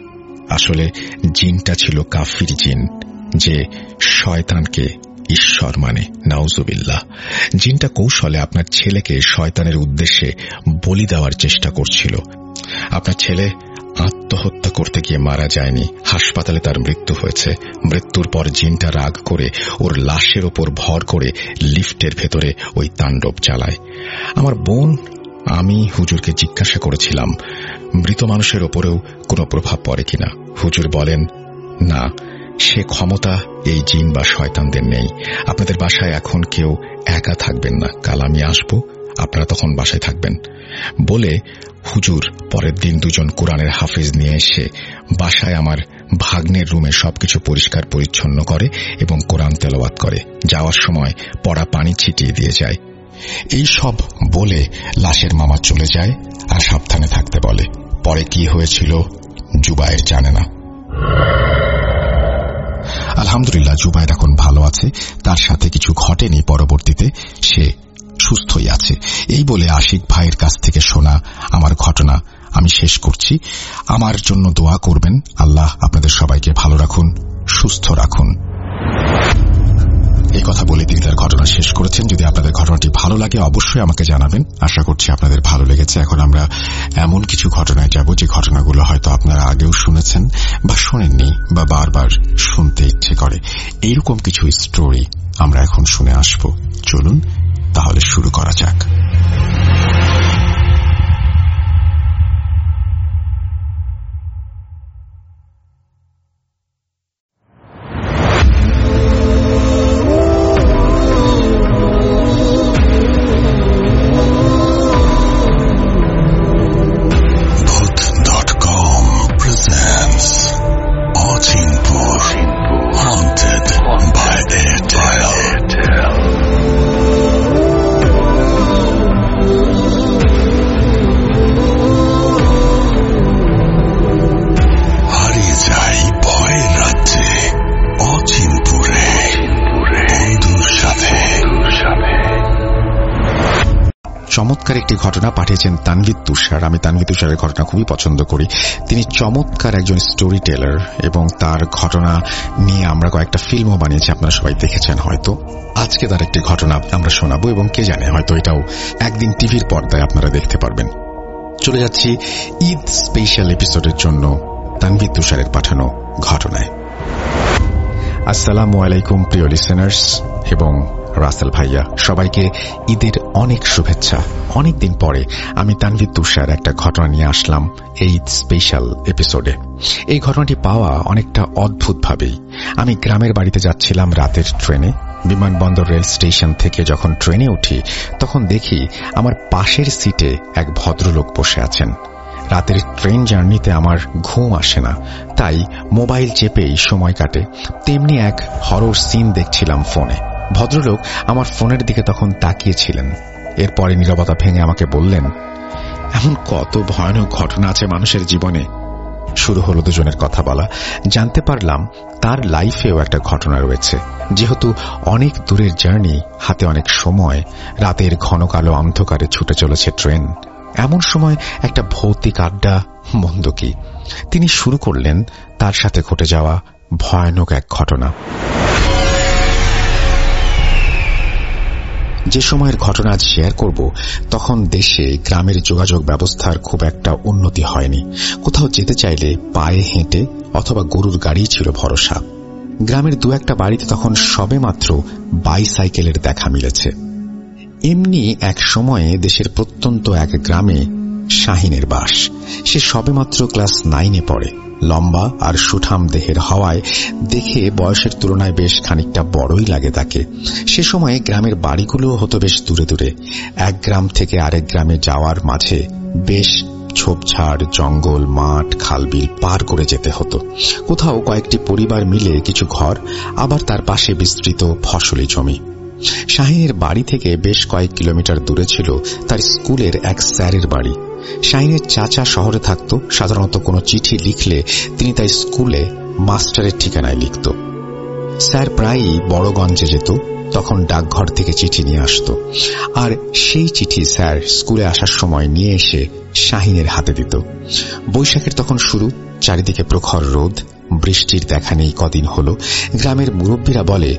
Speaker 1: আসলে জিনটা ছিল কাফির জিন, যে শয়তানকে ঈশ্বর মানে। নাউজুবিল্লাহ। জিনটা কৌশলে আপনার ছেলেকে শয়তানের উদ্দেশ্যে বলি দেওয়ার চেষ্টা করছিল। আপনার ছেলে আত্মহত্যা করতে গিয়ে মারা যায়নি, হাসপাতালে তার মৃত্যু হয়েছে। মৃত্যুর পর জিনটা রাগ করে ওর লাশের ওপর ভর করে লিফটের ভেতরে ওই তাণ্ডব চালায়। আমার বোন আমি হুজুরকে জিজ্ঞাসা করেছিলাম মৃত মানুষের ওপরেও কোনো প্রভাব পড়ে কিনা। হুজুর বলেন, না, সে ক্ষমতা এই জিন বা শয়তানদের নেই। আপনাদের বাসায় এখন কেউ একা থাকবেন না, কাল আমি আসব, আপনারা তখন বাসায় থাকবেন বলে হুজুর পরের দিন দুজন কোরআনের হাফিজ নিয়ে এসে বাসায় আমার ভাগ্নের রুমে সবকিছু পরিষ্কার পরিচ্ছন্ন করে এবং কোরআন তেলাওয়াত করে। যাওয়ার সময় পড়া পানি ছিটিয়ে দিয়ে যায়। এই সব বলে লাশের মামা চলে যায় আর সাবধানে থাকতে বলে। পরে কি হয়েছিল জুবায়ের জানে না। আলহামদুলিল্লাহ, জুবায়ের এখন ভালো আছে। তার সাথে কিছু ঘটেনি। পরবর্তীতে সে সুস্থই আছে। এই বলে আশিক ভাইয়ের কাছ থেকে শোনা আমার ঘটনা আমি শেষ করছি। আমার জন্য দোয়া করবেন। আল্লাহ আপনাদের সবাইকে ভালো রাখুন, সুস্থ রাখুন। এই কথা বলে তিনি তার ঘটনা শেষ করেছেন। যদি আপনাদের ঘটনাটি ভালো লাগে অবশ্যই আমাকে জানাবেন। আশা করছি আপনাদের ভালো লেগেছে। এখন আমরা এমন কিছু ঘটনায় যাব যে ঘটনাগুলো হয়তো আপনারা আগেও শুনেছেন বা শোনেননি বা বারবার শুনতে ইচ্ছে করে। এইরকম কিছু স্টোরি আমরা এখন শুনে আসব। চলুন তাহলে শুরু করা যাক। চমৎকার একটি ঘটনা পাঠিয়েছেন তানভীর তুষার। আমি তানভীর তুষারের ঘটনা খুবই পছন্দ করি। তিনি চমৎকার একজন স্টোরি টেলার এবং তার ঘটনা নিয়ে আমরা কয়েকটা ফিল্মও বানিয়েছি, আপনারা সবাই দেখেছেন হয়তো। আজকে তার একটি ঘটনা আমরা শোনাবো এবং কে জানে হয়তো এটাও একদিন টিভির পর্দায় আপনারা দেখতে পারবেন। চলে যাচ্ছি ঈদ স্পেশাল এপিসোডের জন্য তানভীর তুষারের পাঠানো ঘটনায়। আসসালামু আলাইকুম প্রিয় লিসেনার্স এবং রাসেল ভাইয়া, সবাইকে ঈদের অনেক শুভেচ্ছা। অনেকদিন পরে আমি তানভীর তুষার একটা ঘটনা নিয়ে আসলাম এই স্পেশাল এপিসোডে। এই ঘটনাটি পাওয়া অনেকটা অদ্ভুতভাবেই। আমি গ্রামের বাড়িতে যাচ্ছিলাম রাতের ট্রেনে। বিমানবন্দর রেল স্টেশন থেকে যখন ট্রেনে উঠি তখন দেখি আমার পাশের সিটে এক ভদ্রলোক বসে আছেন। রাতের ট্রেন জার্নিতে আমার ঘুম আসে না, তাই মোবাইল চেপেই সময় কাটে। তেমনি এক হরর সিন দেখছিলাম ফোনে। ভদ্রলোক আমার ফোনের দিকে তখন তাকিয়েছিলেন। এরপরে নীরবতা ভেঙে আমাকে বললেন, এমন কত ভয়ানক ঘটনা আছে মানুষের জীবনে। শুরু হলো দুজনের কথা বলা। জানতে পারলাম তার লাইফেও একটা ঘটনা রয়েছে। যেহেতু অনেক দূরের জার্নি, হাতে অনেক সময়, রাতের ঘন কালো অন্ধকারে ছুটে চলেছে ট্রেন, এমন সময় একটা ভৌতিক আড্ডা মন্দ কি। তিনি শুরু করলেন তার সাথে ঘটে যাওয়া ভয়ানক এক ঘটনা। যে সময়ের ঘটনা আজ শেয়ার করব, তখন দেশে গ্রামের যোগাযোগ ব্যবস্থার খুব একটা উন্নতি হয়নি। কোথাও যেতে চাইলে পায়ে হেঁটে অথবা গরুর গাড়ি ছিল ভরসা। গ্রামের দু একটা বাড়িতে তখন সবেমাত্র বাইসাইকেলের দেখা মিলেছে। এমনি এক সময়ে দেশের প্রত্যন্ত এক গ্রামে শাহিনের বাস। সে সবেমাত্র ক্লাস নাইনে পড়ে। লম্বা আর সুঠাম দেহের হওয়ায় দেখে বয়সের তুলনায় বেশ খানিকটা বড়ই লাগে তাকে। সে সময়ে গ্রামের বাড়িগুলো হতো বেশ দূরে দূরে। এক গ্রাম থেকে আরেক গ্রামে যাওয়ার মাঝে বেশ ঝোপঝাড়, জঙ্গল, মাঠ, খালবিল পার করে যেতে হতো। কোথাও কয়েকটি পরিবার মিলে কিছু ঘর, আবার তার পাশে বিস্তৃত ফসলি জমি। শাহিনের বাড়ি থেকে বেশ কয়েক কিলোমিটার দূরে ছিল তার স্কুলের এক স্যারের বাড়ি। শাহিনের চাচা শহরে থাকত। সাধারণত কোনো চিঠি লিখলে তিনি তাই স্কুলে মাস্টারের ঠিকানায় লিখত। স্যার প্রায়ই বড়গঞ্জে যেত, তখন ডাকঘর থেকে চিঠি নিয়ে আসত, আর সেই চিঠি স্যার স্কুলে আসার সময় নিয়ে এসে শাহিনের হাতে দিত। বৈশাখের তখন শুরু, চারিদিকে প্রখর রোদ, বৃষ্টির দেখা নেই কদিন হল। গ্রামের মুরব্বীরা বলে,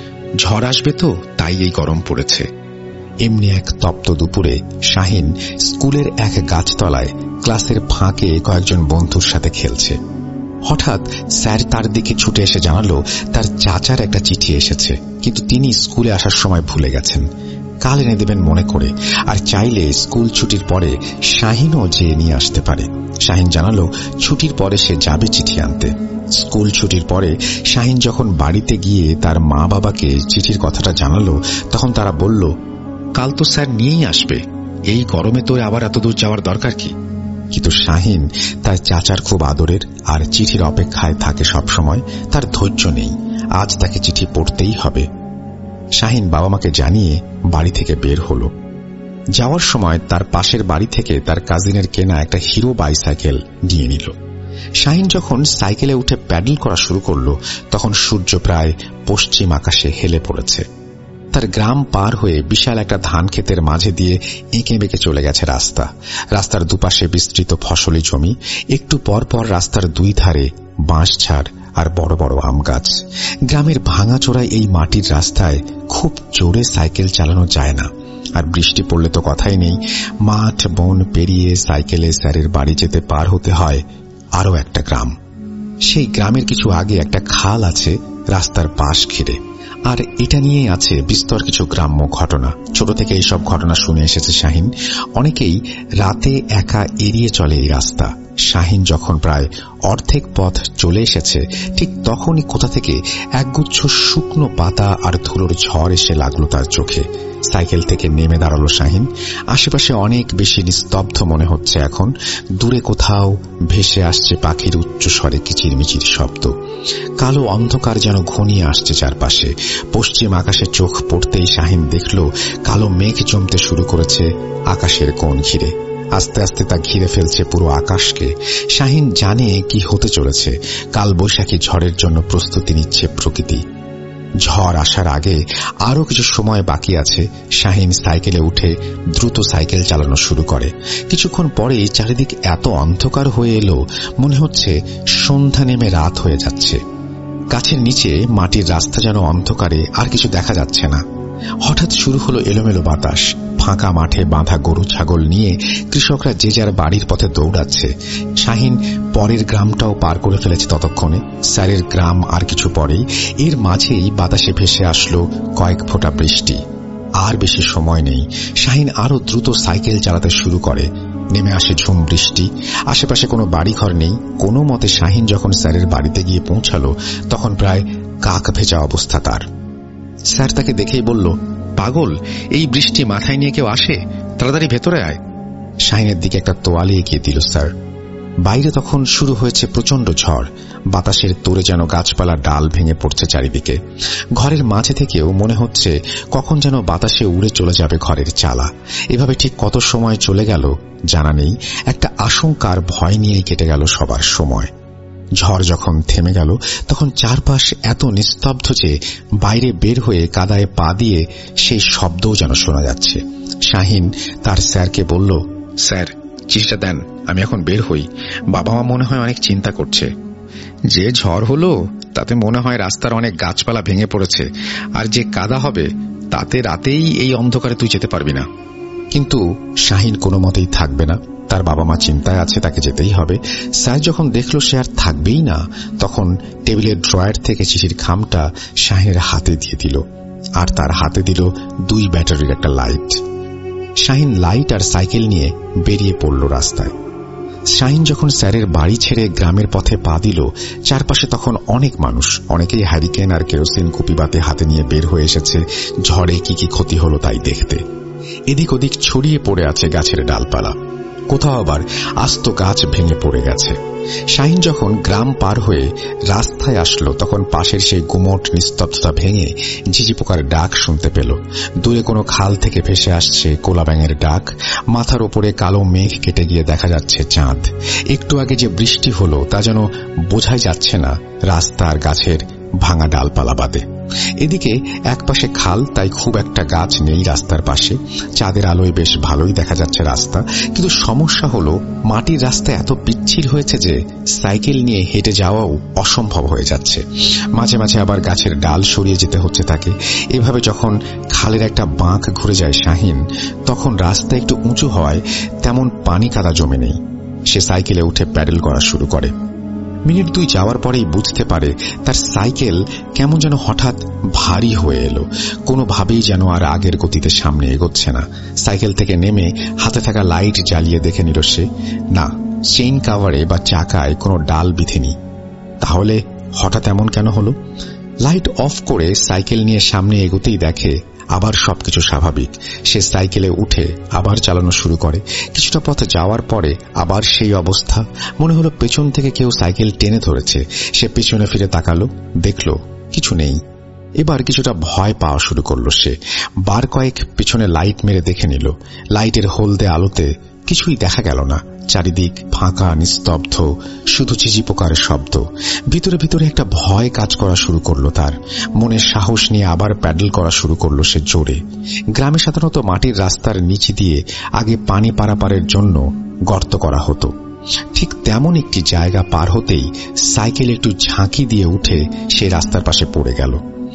Speaker 1: ঝড় আসবে তো, তাই এই গরম পড়েছে। এমনি এক তপ্ত দুপুরে শাহিন স্কুলের এক গাছতলায় ক্লাসের ফাঁকে কয়েকজন বন্ধুর সাথে খেলছে। হঠাৎ স্যার তার দিকে ছুটে এসে জানালো তার চাচার একটা চিঠি এসেছে, কিন্তু তিনি স্কুলে আসার সময় ভুলে গেছেন। কাল এনে দেবেন মনে করে, আর চাইলে স্কুল ছুটির পরে শাহিনও যেয়ে নিয়ে আসতে পারে। শাহিন জানালো ছুটির পরে সে যাবে চিঠি আনতে। স্কুল ছুটির পরে শাহিন যখন বাড়িতে গিয়ে তার মা বাবাকে চিঠির কথাটা জানালো, তখন তারা বলল, কাল তো স্যার নিয়েই আসবে, এই গরমে তো আবার এত দূর যাওয়ার দরকার কি। কিন্তু শাহিন তার চাচার খুব আদরের, আর চিঠির অপেক্ষায় থাকে সবসময়। তার ধৈর্য নেই, আজ তাকে চিঠি পড়তেই হবে। শাহিন বাবা মাকে জানিয়ে বাড়ি থেকে বের হল। যাওয়ার সময় তার পাশের বাড়ি থেকে তার কাজিনের কেনা একটা হিরো বাইসাইকেল নিয়ে নিল। শাহিন যখন সাইকেলে উঠে প্যাডেল করা শুরু করল, তখন সূর্য প্রায় পশ্চিম আকাশে হেলে পড়েছে। তার গ্রাম পার হয়ে বিশাল একটা ধান ক্ষেতের মাঝে দিয়ে এঁকে বেঁকে চলে গেছে রাস্তা। রাস্তার দুপাশে বিস্তৃত ফসলি জমি, একটু পর পর রাস্তার দুই ধারে বাঁশঝাড় আর বড় বড় আম গাছ। গ্রামের ভাঙাচোরায় এই মাটির রাস্তায় খুব জোরে সাইকেল চালানো যায় না, আর বৃষ্টি পড়লে তো কথাই নেই। মাঠ বন পেরিয়ে সাইকেলে স্যারের বাড়ি যেতে পার হতে হয় আরো একটা গ্রাম। সেই গ্রামের কিছু আগে একটা খাল আছে রাস্তার পাশ ঘিরে, আর এটা নিয়েই আছে বিস্তর কিছু গ্রাম্য ঘটনা। ছোট থেকে এইসব ঘটনা শুনে এসেছে শাহিন। অনেকেই রাতে একা এড়িয়ে চলে এই রাস্তা। শাহিন যখন প্রায় অর্ধেক পথ চলে এসেছে, ঠিক তখনই কোথা থেকে একগুচ্ছ শুকনো পাতা আর ধুলোর ঝড় এসে লাগলো তার চোখে। সাইকেল থেকে নেমে দাঁড়ালো শাহিন। আশেপাশে অনেক বেশি নিস্তব্ধ মনে হচ্ছে এখন। দূরে কোথাও ভেসে আসছে পাখির উচ্চ স্বরে কিচিরমিচির শব্দ। কালো অন্ধকার যেন ঘনিয়ে আসছে চারপাশে। পশ্চিম আকাশে চোখ পড়তেই শাহিন দেখল কালো মেঘ জমতে শুরু করেছে আকাশের কোণ ঘিরে। আস্তে আস্তে তা ঘিরে ফেলছে পুরো আকাশকে। শাহিন জানে কি হতে চলেছে। কাল বৈশাখী ঝড়ের জন্য প্রস্তুতি নিচ্ছে প্রকৃতি। ঝড় আসার আগে আরো কিছু সময় বাকি আছে। শাহিন সাইকেলে উঠে দ্রুত সাইকেল চালানো শুরু করে। কিছুক্ষণ পরেই চারিদিক এত অন্ধকার হয়ে এলো, মনে হচ্ছে সন্ধ্যা নেমে রাত হয়ে যাচ্ছে। গাছের নিচে মাটির রাস্তা যেন অন্ধকারে আর কিছু দেখা যাচ্ছে না। হঠাৎ শুরু হলো এলোমেলো বাতাস। ফাঁকা মাঠে বাঁধা গরু ছাগল নিয়ে কৃষকরা যে যার বাড়ির পথে দৌড়াচ্ছে। শাহিন পরের গ্রামটাও পার করে ফেলেছে ততক্ষণে। স্যারের গ্রাম আর কিছু পরেই। এর মাঝেই বাতাসে ভেসে আসলো কয়েক ফোঁটা বৃষ্টি। আর বেশি সময় নেই। শাহিন আরো দ্রুত সাইকেল চালাতে শুরু করে। নেমে আসে ঝুম বৃষ্টি। আশেপাশে কোনো বাড়িঘর নেই। কোনো মতে শাহিন যখন স্যারের বাড়িতে গিয়ে পৌঁছালো তখন প্রায় কাক ভেজা অবস্থা তার। স্যার তাকে দেখেই বলল, পাগল, এই বৃষ্টি মাথায় নিয়ে কেউ আসে? তাড়াতাড়ি ভেতরে আয়। শাহিনের দিকে একটা তোয়ালে এগিয়ে দিল স্যার। বাইরে তখন শুরু হয়েছে প্রচন্ড ঝড়। বাতাসের তোড়ে যেন গাছপালা ডাল ভেঙে পড়ছে চারিদিকে। ঘরের মাঝে থেকেও মনে হচ্ছে কখন যেন বাতাসে উড়ে চলে যাবে ঘরের চালা। এভাবে ঠিক কত সময় চলে গেল জানা নেই। একটা আশঙ্কার ভয় নিয়েই কেটে গেল সবার সময়। ঝড় যখন থেমে গেল তখন চারপাশ এত নিস্তব্ধ যে বাইরে বের হয়ে কাদায় পা দিয়ে সেই শব্দও যেন শোনা যাচ্ছে। শাহিন তার স্যারকে বলল, স্যার, চিঠিটা দেন, আমি এখন বের হই। বাবা মা মনে হয় অনেক চিন্তা করছে। যে ঝড় হলো তাতে মনে হয় রাস্তার অনেক গাছপালা ভেঙে পড়েছে, আর যে কাদা হবে তাতে রাতেই এই অন্ধকারে তুই যেতে পারবি না। কিন্তু শাহিন কোনো মতেই থাকবে না। তার বাবা মা চিন্তায় আছে, তাকে যেতেই হবে। স্যার যখন দেখল সে আর থাকবেই না তখন টেবিলের ড্রয়ার থেকে চিঠির খামটা শাহিনের হাতে দিয়ে দিল, আর তার হাতে দিল দুই ব্যাটারির একটা লাইট। শাহিন লাইট আর সাইকেল নিয়ে বেরিয়ে পড়ল রাস্তায়। শাহিন যখন স্যারের বাড়ি ছেড়ে গ্রামের পথে পা দিল চারপাশে তখন অনেক মানুষ। অনেকেই হ্যারিকেন আর কেরোসিন কুপিবাতি হাতে নিয়ে বের হয়ে এসেছে ঝড়ে কি কি ক্ষতি হলো তাই দেখতে। এদিক ওদিক ছড়িয়ে পড়ে আছে গাছের ডালপালা। কোথাও আবার আস্ত গাছ ভেঙে পড়ে গেছে। শাহিন যখন গ্রাম পার হয়ে রাস্তায় আসলো তখন পাশের সেই গুমট নিস্তব্ধতা ভেঙে ঝিঝি পোকার ডাক শুনতে পেল। দূরে কোনো খাল থেকে ভেসে আসছে কোলা ব্যাঙের ডাক। মাথার ওপরে কালো মেঘ কেটে গিয়ে দেখা যাচ্ছে চাঁদ। একটু আগে যে বৃষ্টি হলো তা যেন বোঝাই যাচ্ছে না রাস্তা আর গাছের ভাঙা ডালপালা বাদে। এদিকে একপাশে খাল, তাই খুব একটা গাছ নেই রাস্তার পাশে। চাঁদের আলোয় বেশ ভালোই দেখা যাচ্ছে রাস্তা। কিন্তু সমস্যা হলো মাটির রাস্তা এত পিচ্ছিল হয়েছে যে সাইকেল নিয়ে হেঁটে যাওয়াও অসম্ভব হয়ে যাচ্ছে। মাঝে মাঝে আবার গাছের ডাল সরিয়ে যেতে হচ্ছে তাকে। এভাবে যখন খালের একটা বাঁক ঘুরে যায় শাহিন, তখন রাস্তা একটু উঁচু হওয়ায় তেমন পানি কাদা জমে নেই। সে সাইকেলে উঠে প্যাডেল করা শুরু করে। মিনিট দুই যাওয়ার পরেই বুঝতে পারে তার সাইকেল কেমন যেন হঠাৎ ভারী হয়ে এলো। কোনোভাবেই যেন আর আগের গতিতে সামনে এগোচ্ছে না। সাইকেল থেকে নেমে হাতে থাকা লাইট জ্বালিয়ে দেখে নিল সে, না, চেইন কাভারে বা চাকায় কোনো ডাল বিঁধেনি। তাহলে হঠাৎ এমন কেন হলো? লাইট অফ করে সাইকেল নিয়ে সামনে এগোতেই দেখে আবার সবকিছু স্বাভাবিক। সে সাইকেলে উঠে আবার চালানো শুরু করে। কিছুটা পথ যাওয়ার পরে আবার সেই অবস্থা। মনে হলো পেছন থেকে কেউ সাইকেল টেনে ধরেছে। সে পেছনে ফিরে তাকালো, দেখল কিছু নেই। এবার কিছুটা ভয় পাওয়া শুরু করলো সে। বার কয়েক পেছনে লাইট মেরে দেখে নিল। লাইটের হলদে আলোতে কিছুই দেখা গেল না। চারিদিক ফাঁকা, নিস্তব্ধ, শুধু ঝিঝি পোকার শব্দ। ভিতরে ভিতরে একটা ভয় কাজ করা শুরু করলো তার। মনে সাহস নিয়ে আবার প্যাডেল করা শুরু করলো সে জোরে। গ্রামে সাধারণত মাটির রাস্তার নিচে দিয়ে আগে পানি পারাপারের জন্য গর্ত করা হতো। ঠিক তেমন একটি জায়গা পার হতেই সাইকেল একটু ঝাঁকি দিয়ে উঠে সে রাস্তার পাশে পড়ে গেল।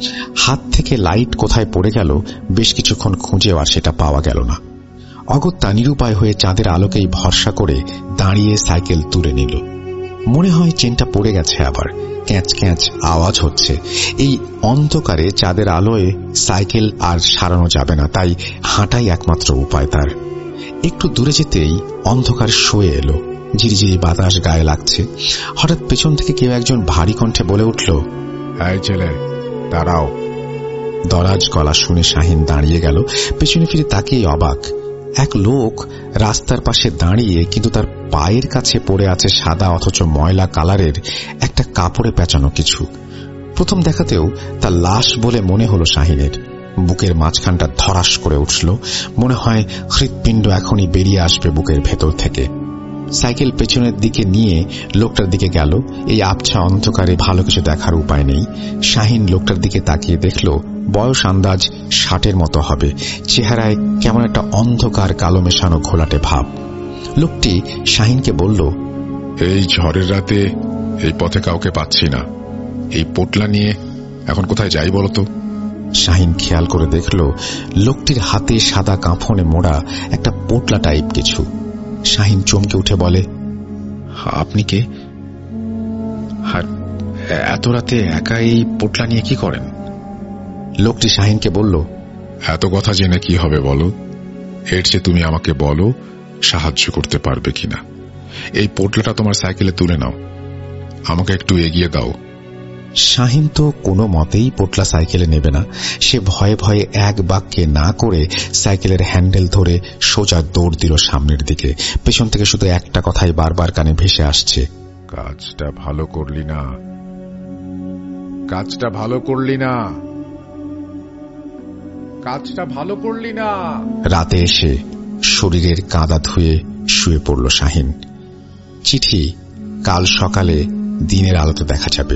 Speaker 1: হাত থেকে লাইট কোথায় পড়ে গেল বেশ কিছুক্ষণ খুঁজেও আর সেটা পাওয়া গেল না। অগত্যা নিরুপায় হয়ে চাঁদের আলোকেই ভরসা করে দাঁড়িয়ে সাইকেল তুলে নিল। মনে হয় চেনটা পড়ে গেছে। আবার ক্যাঁচ ক্যাঁচ আওয়াজ হচ্ছে। এই অন্ধকারে চাঁদের আলোয় সাইকেল আর সারানো যাবে না, তাই হাঁটাই একমাত্র উপায় তার। একটু দূরে যেতেই অন্ধকার সয়ে এলো। ঝিরিঝিরি বাতাস গায়ে লাগছে। হঠাৎ পেছন থেকে কেউ একজন ভারী কণ্ঠে বলে উঠল, এই ছেলে, দাঁড়াও। দরাজ গলা শুনে শাহিন দাঁড়িয়ে গেল। পেছনে ফিরে তাকিয়ে অবাক। এক লোক রাস্তার পাশে দাঁড়িয়ে, কিন্তু তার পায়ের কাছে পড়ে আছে সাদা অথচ ময়লা কালারের একটা কাপড়ে পেঁচানো কিছু। প্রথম দেখাতেও তার লাশ বলে মনে হলো শাহিনের। বুকের মাঝখানটা ধরাস করে উঠল। মনে হয় হৃৎপিণ্ড এখনই বেরিয়ে আসবে বুকের ভেতর থেকে। সাইকেল পেছনের দিকে নিয়ে লোকটার দিকে গেল। এই আবছা অন্ধকারে ভালো কিছু দেখার উপায় নেই। শাহিন লোকটার দিকে তাকিয়ে দেখল বয়স আন্দাজ ষাটের মতো হবে। চেহারায় কেমন একটা অন্ধকার কালো মেশানো ঘোলাটে ভাব। লোকটি শাহিনকে বলল,
Speaker 2: এই ঝড়ের রাতে এই পথে কাউকে পাচ্ছি না। এই পোটলা নিয়ে এখন কোথায় যাই বলতো?
Speaker 1: শাহিন খেয়াল করে দেখল লোকটির হাতে সাদা কাঁফনে মোড়া একটা পোটলা টাইপ কিছু। শাহিন চমকে উঠে বলে, আপনি কে? আর এত রাতে একা এই পোটলা নিয়ে কি করেন? লোকটি শাহিনকে বলল,
Speaker 2: এত কথা জেনে কি হবে বলো, এর চেয়ে তুমি আমাকে বলো সাহায্য করতে পারবে কিনা। এই পোটলাটা তোমার সাইকেলে তুলে নাও, আমাকে একটু এগিয়ে দাও।
Speaker 1: শাহিন তো কোনো মতেই পোটলা সাইকেলে নেবে না। সে ভয়ে ভয়ে এক বাক্যে না করে সাইকেলের হ্যান্ডেল ধরে সোজা দৌড় দিল সামনের দিকে। পেছন থেকে শুধু একটা কথাই বারবার কানে ভেসে আসছে,
Speaker 2: কাজটা ভালো করলি না, কাজটা ভালো করলি না, কাজটা ভালো করলি না।
Speaker 1: রাতে এসে শরীরের কাঁদা ধুয়ে শুয়ে পড়ল শাহিন। চিঠি কাল সকালে দিনের আলোতে দেখা যাবে।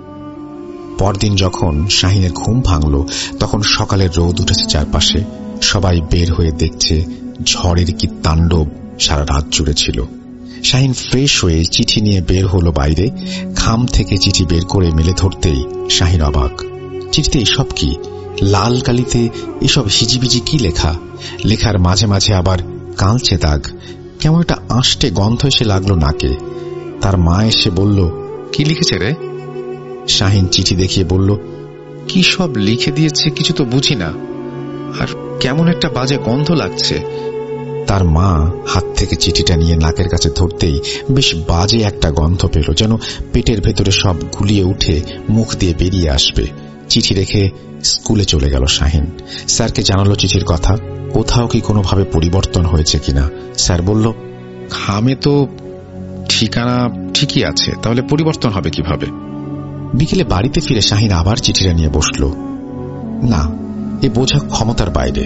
Speaker 1: পরদিন যখন শাহিনের ঘুম ভাঙল তখন সকালের রোদ উঠেছে চারপাশে। সবাই বের হয়ে দেখছে ঝড়ের কি তাণ্ডব সারা রাত জুড়ে ছিল। শাহিন ফ্রেশ হয়ে চিঠি নিয়ে বের হলো বাইরে। খাম থেকে চিঠি বের করে মেলে ধরতেই শাহিন অবাক। চিঠিতে এসব কি? লাল কালিতে এসব হিজিবিজি কি লেখা? লেখার মাঝে মাঝে আবার কালচে দাগ। কেমন একটা আষ্টে গন্ধ এসে লাগলো নাকে। তার মা এসে বলল, কি লিখেছে রে? শাহিন চিঠি দেখিয়ে বলল, কি সব লিখে দিয়েছে কিছু তো বুঝি না, আর কেমন একটা বাজে গন্ধ লাগছে। তার মা হাত থেকে চিঠিটা নিয়ে নাকের কাছে ধরতেই বেশ বাজে একটা গন্ধ পেল, যেন পেটের ভেতরে সব গুলিয়ে উঠে মুখ দিয়ে বেরিয়ে আসবে। চিঠি রেখে স্কুলে চলে গেল শাহিন। স্যারকে জানালো চিঠির কথা, কোথাও কি কোনোভাবে পরিবর্তন হয়েছে কিনা। স্যার বলল, খামে তো ঠিকানা ঠিকই আছে, তাহলে পরিবর্তন হবে কিভাবে? বিকেলে বাড়িতে ফিরে শাহিন আবার চিঠিটা নিয়ে বসল। না, এ বোঝা ক্ষমতার বাইরে।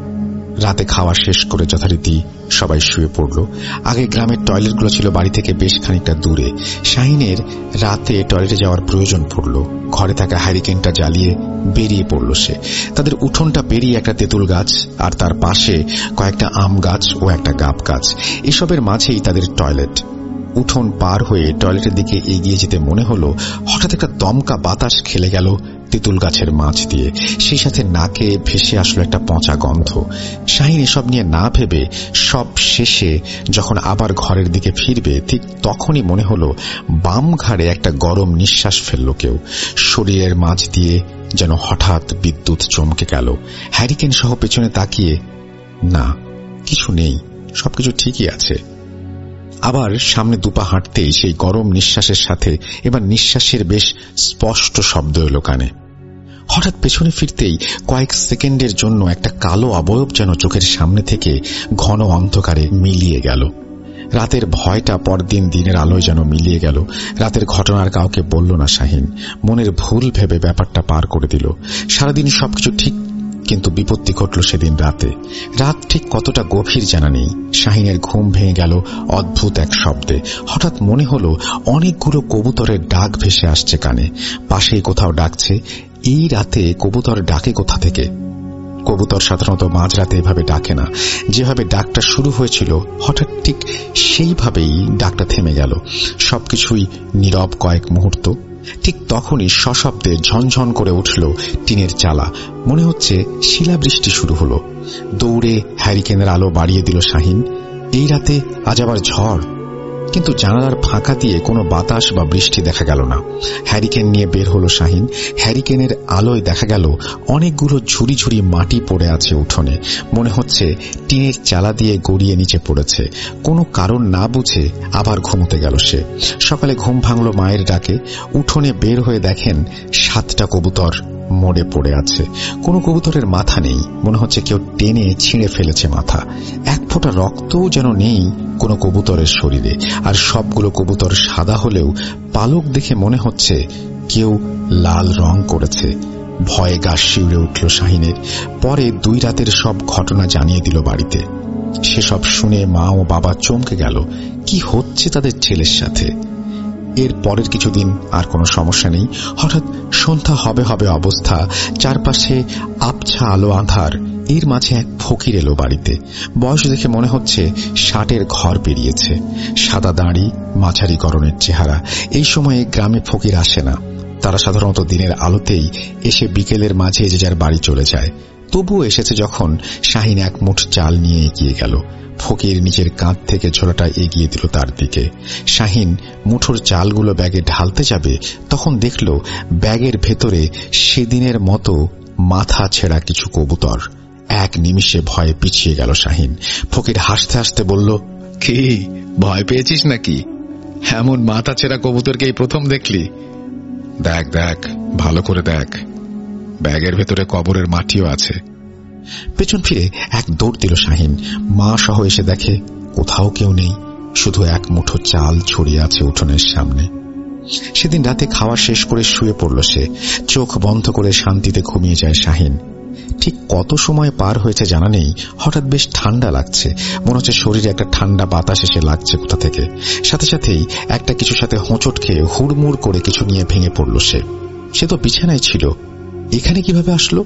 Speaker 1: রাতে খাওয়া শেষ করে যথারীতি সবাই শুয়ে পড়ল। আগে গ্রামের টয়লেটগুলো ছিল বাড়ি থেকে বেশ খানিকটা দূরে। শাহিনের রাতে টয়লেটে যাওয়ার প্রয়োজন পড়ল। ঘরে থাকা হ্যারিকেনটা জ্বালিয়ে বেরিয়ে পড়ল সে। তাদের উঠোনটা পেরিয়ে একটা তেঁতুল গাছ, আর তার পাশে কয়েকটা আম গাছ ও একটা গাব গাছ। এসবের মাঝেই তাদের টয়লেট। উঠোন পার হয়ে টয়লেটের দিকে এগিয়ে যেতে মনে হলো হঠাৎ একটা দমকা বাতাস খেলে গেল তেঁতুল গাছের মাছ দিয়ে। সেই সাথে নাকে ভেসে আসলো একটা পচা গন্ধ। শাহিন এসব নিয়ে না ভেবে সব শেষে যখন আবার ঘরের দিকে ফিরবে ঠিক তখনই মনে হলো বাম ঘাড়ে একটা গরম নিঃশ্বাস ফেলল কেউ। শরীরের মাঝ দিয়ে যেন হঠাৎ বিদ্যুৎ চমকে গেল। হ্যারিকেন সহ পেছনে তাকিয়ে, না, কিছু নেই, সবকিছু ঠিকই আছে। আবার সামনে দুপা হাঁটতেই সেই গরম নিঃশ্বাসের সাথে এবার নিঃশ্বাসের বেশ স্পষ্ট শব্দ এলো কানে। হঠাৎ পেছনে ফিরতেই কয়েক সেকেন্ডের জন্য একটা কালো অবয়ব যেন চোখের সামনে থেকে ঘন অন্ধকারে মিলিয়ে গেল। রাতের ভয়টা পরদিন দিনের আলোয় যেন মিলিয়ে গেল। রাতের ঘটনার কাউকে বলল না শাহিন। মনের ভুল ভেবে ব্যাপারটা পার করে দিল। সারাদিন সবকিছু ঠিক, কিন্তু বিপত্তি ঘটল সেদিন রাতে। রাত ঠিক কতটা গভীর জানা নেই। শাহিনের ঘুম ভেঙে গেল অদ্ভুত এক শব্দে। হঠাৎ মনে হলো অনেকগুলো কবুতরের ডাক ভেসে আসছে কানে। পাশেই কোথাও ডাকছে। এই রাতে কবুতর ডাকে কোথা থেকে? কবুতর সাধারণত মাঝরাতে এভাবে ডাকে না। যেভাবে ডাকটা শুরু হয়েছিল হঠাৎ ঠিক সেইভাবেই ডাকটা থেমে গেল। সবকিছুই নীরব কয়েক মুহূর্ত। ঠিক তখনই সশব্দে ঝনঝন করে উঠল টিনের চালা। মনে হচ্ছে শিলাবৃষ্টি শুরু হলো। দৌড়ে হ্যারিকেনের আলো বাড়িয়ে দিল শাহিন। এই রাতে আজ আবার ঝড়, কিন্তু জানালার ফাঁকা দিয়ে কোনো বাতাস বা বৃষ্টি দেখা গেল না। হ্যারিকেন নিয়ে বের হলো শাহিন। হ্যারিকেনের আলোয় দেখা গেল অনেকগুলো ঝুড়ি ঝুড়ি মাটি পড়ে আছে উঠোনে। মনে হচ্ছে টিনের চালা দিয়ে গড়িয়ে নিচে পড়েছে। কোনো কারণ না বুঝে আবার ঘুমোতে গেল সে। সকালে ঘুম ভাঙল মায়ের ডাকে। উঠোনে বের হয়ে দেখেন সাতটা কবুতর মরে পড়ে আছে। কোনো কবুতরের মাথা নেই। মনে হচ্ছে কেউ টেনে ছিঁড়ে ফেলেছে মাথা। এক ফোঁটা রক্তও যেন নেই কোনো কবুতরের শরীরে। আর সবগুলো কবুতর সাদা হলেও পালক দেখে মনে হচ্ছে কেউ লাল রং করেছে। ভয়ে গা শিউরে উঠল শাহিনের। পরে দুই রাতের সব ঘটনা জানিয়ে দিল বাড়িতে। সেসব শুনে মা ও বাবা চমকে গেল। কি হচ্ছে তাদের ছেলের সাথে? এর পরের কিছুদিন আর কোনো সমস্যা নেই। হঠাৎ সন্ধ্যা হবে হবে অবস্থা। চারপাশে আবছা আলো আঁধার। এর মাঝে এক ফকির এলো বাড়িতে। বয়স দেখে মনে হচ্ছে ষাটের ঘর পেরিয়েছে। সাদা দাড়ি, মাঝারি গড়নের চেহারা। এই সময়ে গ্রামে ফকির আসে না। তারা সাধারণত দিনের আলোতেই এসে বিকেলের মাঝে যে যার বাড়ি চলে যায়। তবুও এসেছে যখন, শাহিন এক মুঠ চাল নিয়ে এগিয়ে গেল। ফকির নিজের কাঁধ থেকে ঝোড়াটা এগিয়ে দিল তার দিকে। শাহিন মুঠোর চালগুলো ব্যাগে ঢালতে যাবে, তখন দেখল ব্যাগের ভেতরে সেদিনের মতো মাথা ছেঁড়া কিছু কবুতর। এক নিমিষে ভয়ে পিছিয়ে গেল শাহিন। ফকির হাসতে হাসতে বলল, কি ভয় পেয়েছিস নাকি? এমন মাথা ছেঁড়া কবুতরকে এই প্রথম দেখলি? দেখ দেখ, ভালো করে দেখ, ব্যাগের ভেতরে কবরের মাটিও আছে। পেছন ফিরে এক দৌড় দিল শাহিন। মা সহ এসে দেখে কোথাও কেউ নেই, শুধু এক মুঠো চাল ছড়িয়ে আছে উঠোনের সামনে। সেদিন রাতে খাওয়া শেষ করে শুয়ে পড়ল সে। চোখ বন্ধ করে শান্তিতে ঘুমিয়ে যায় শাহিন। ঠিক কত সময় পার হয়েছে জানা নেই, হঠাৎ বেশ ঠান্ডা লাগছে। মনে হচ্ছে শরীরে একটা ঠান্ডা বাতাস এসে লাগছে কোথা থেকে। সাথে সাথেই একটা কিছুর সাথে হোঁচট খেয়ে হুড়মুড় করে কিছু নিয়ে ভেঙে পড়ল সে। সে তো বিছানায় ছিল, এখানে কিভাবে আসলো?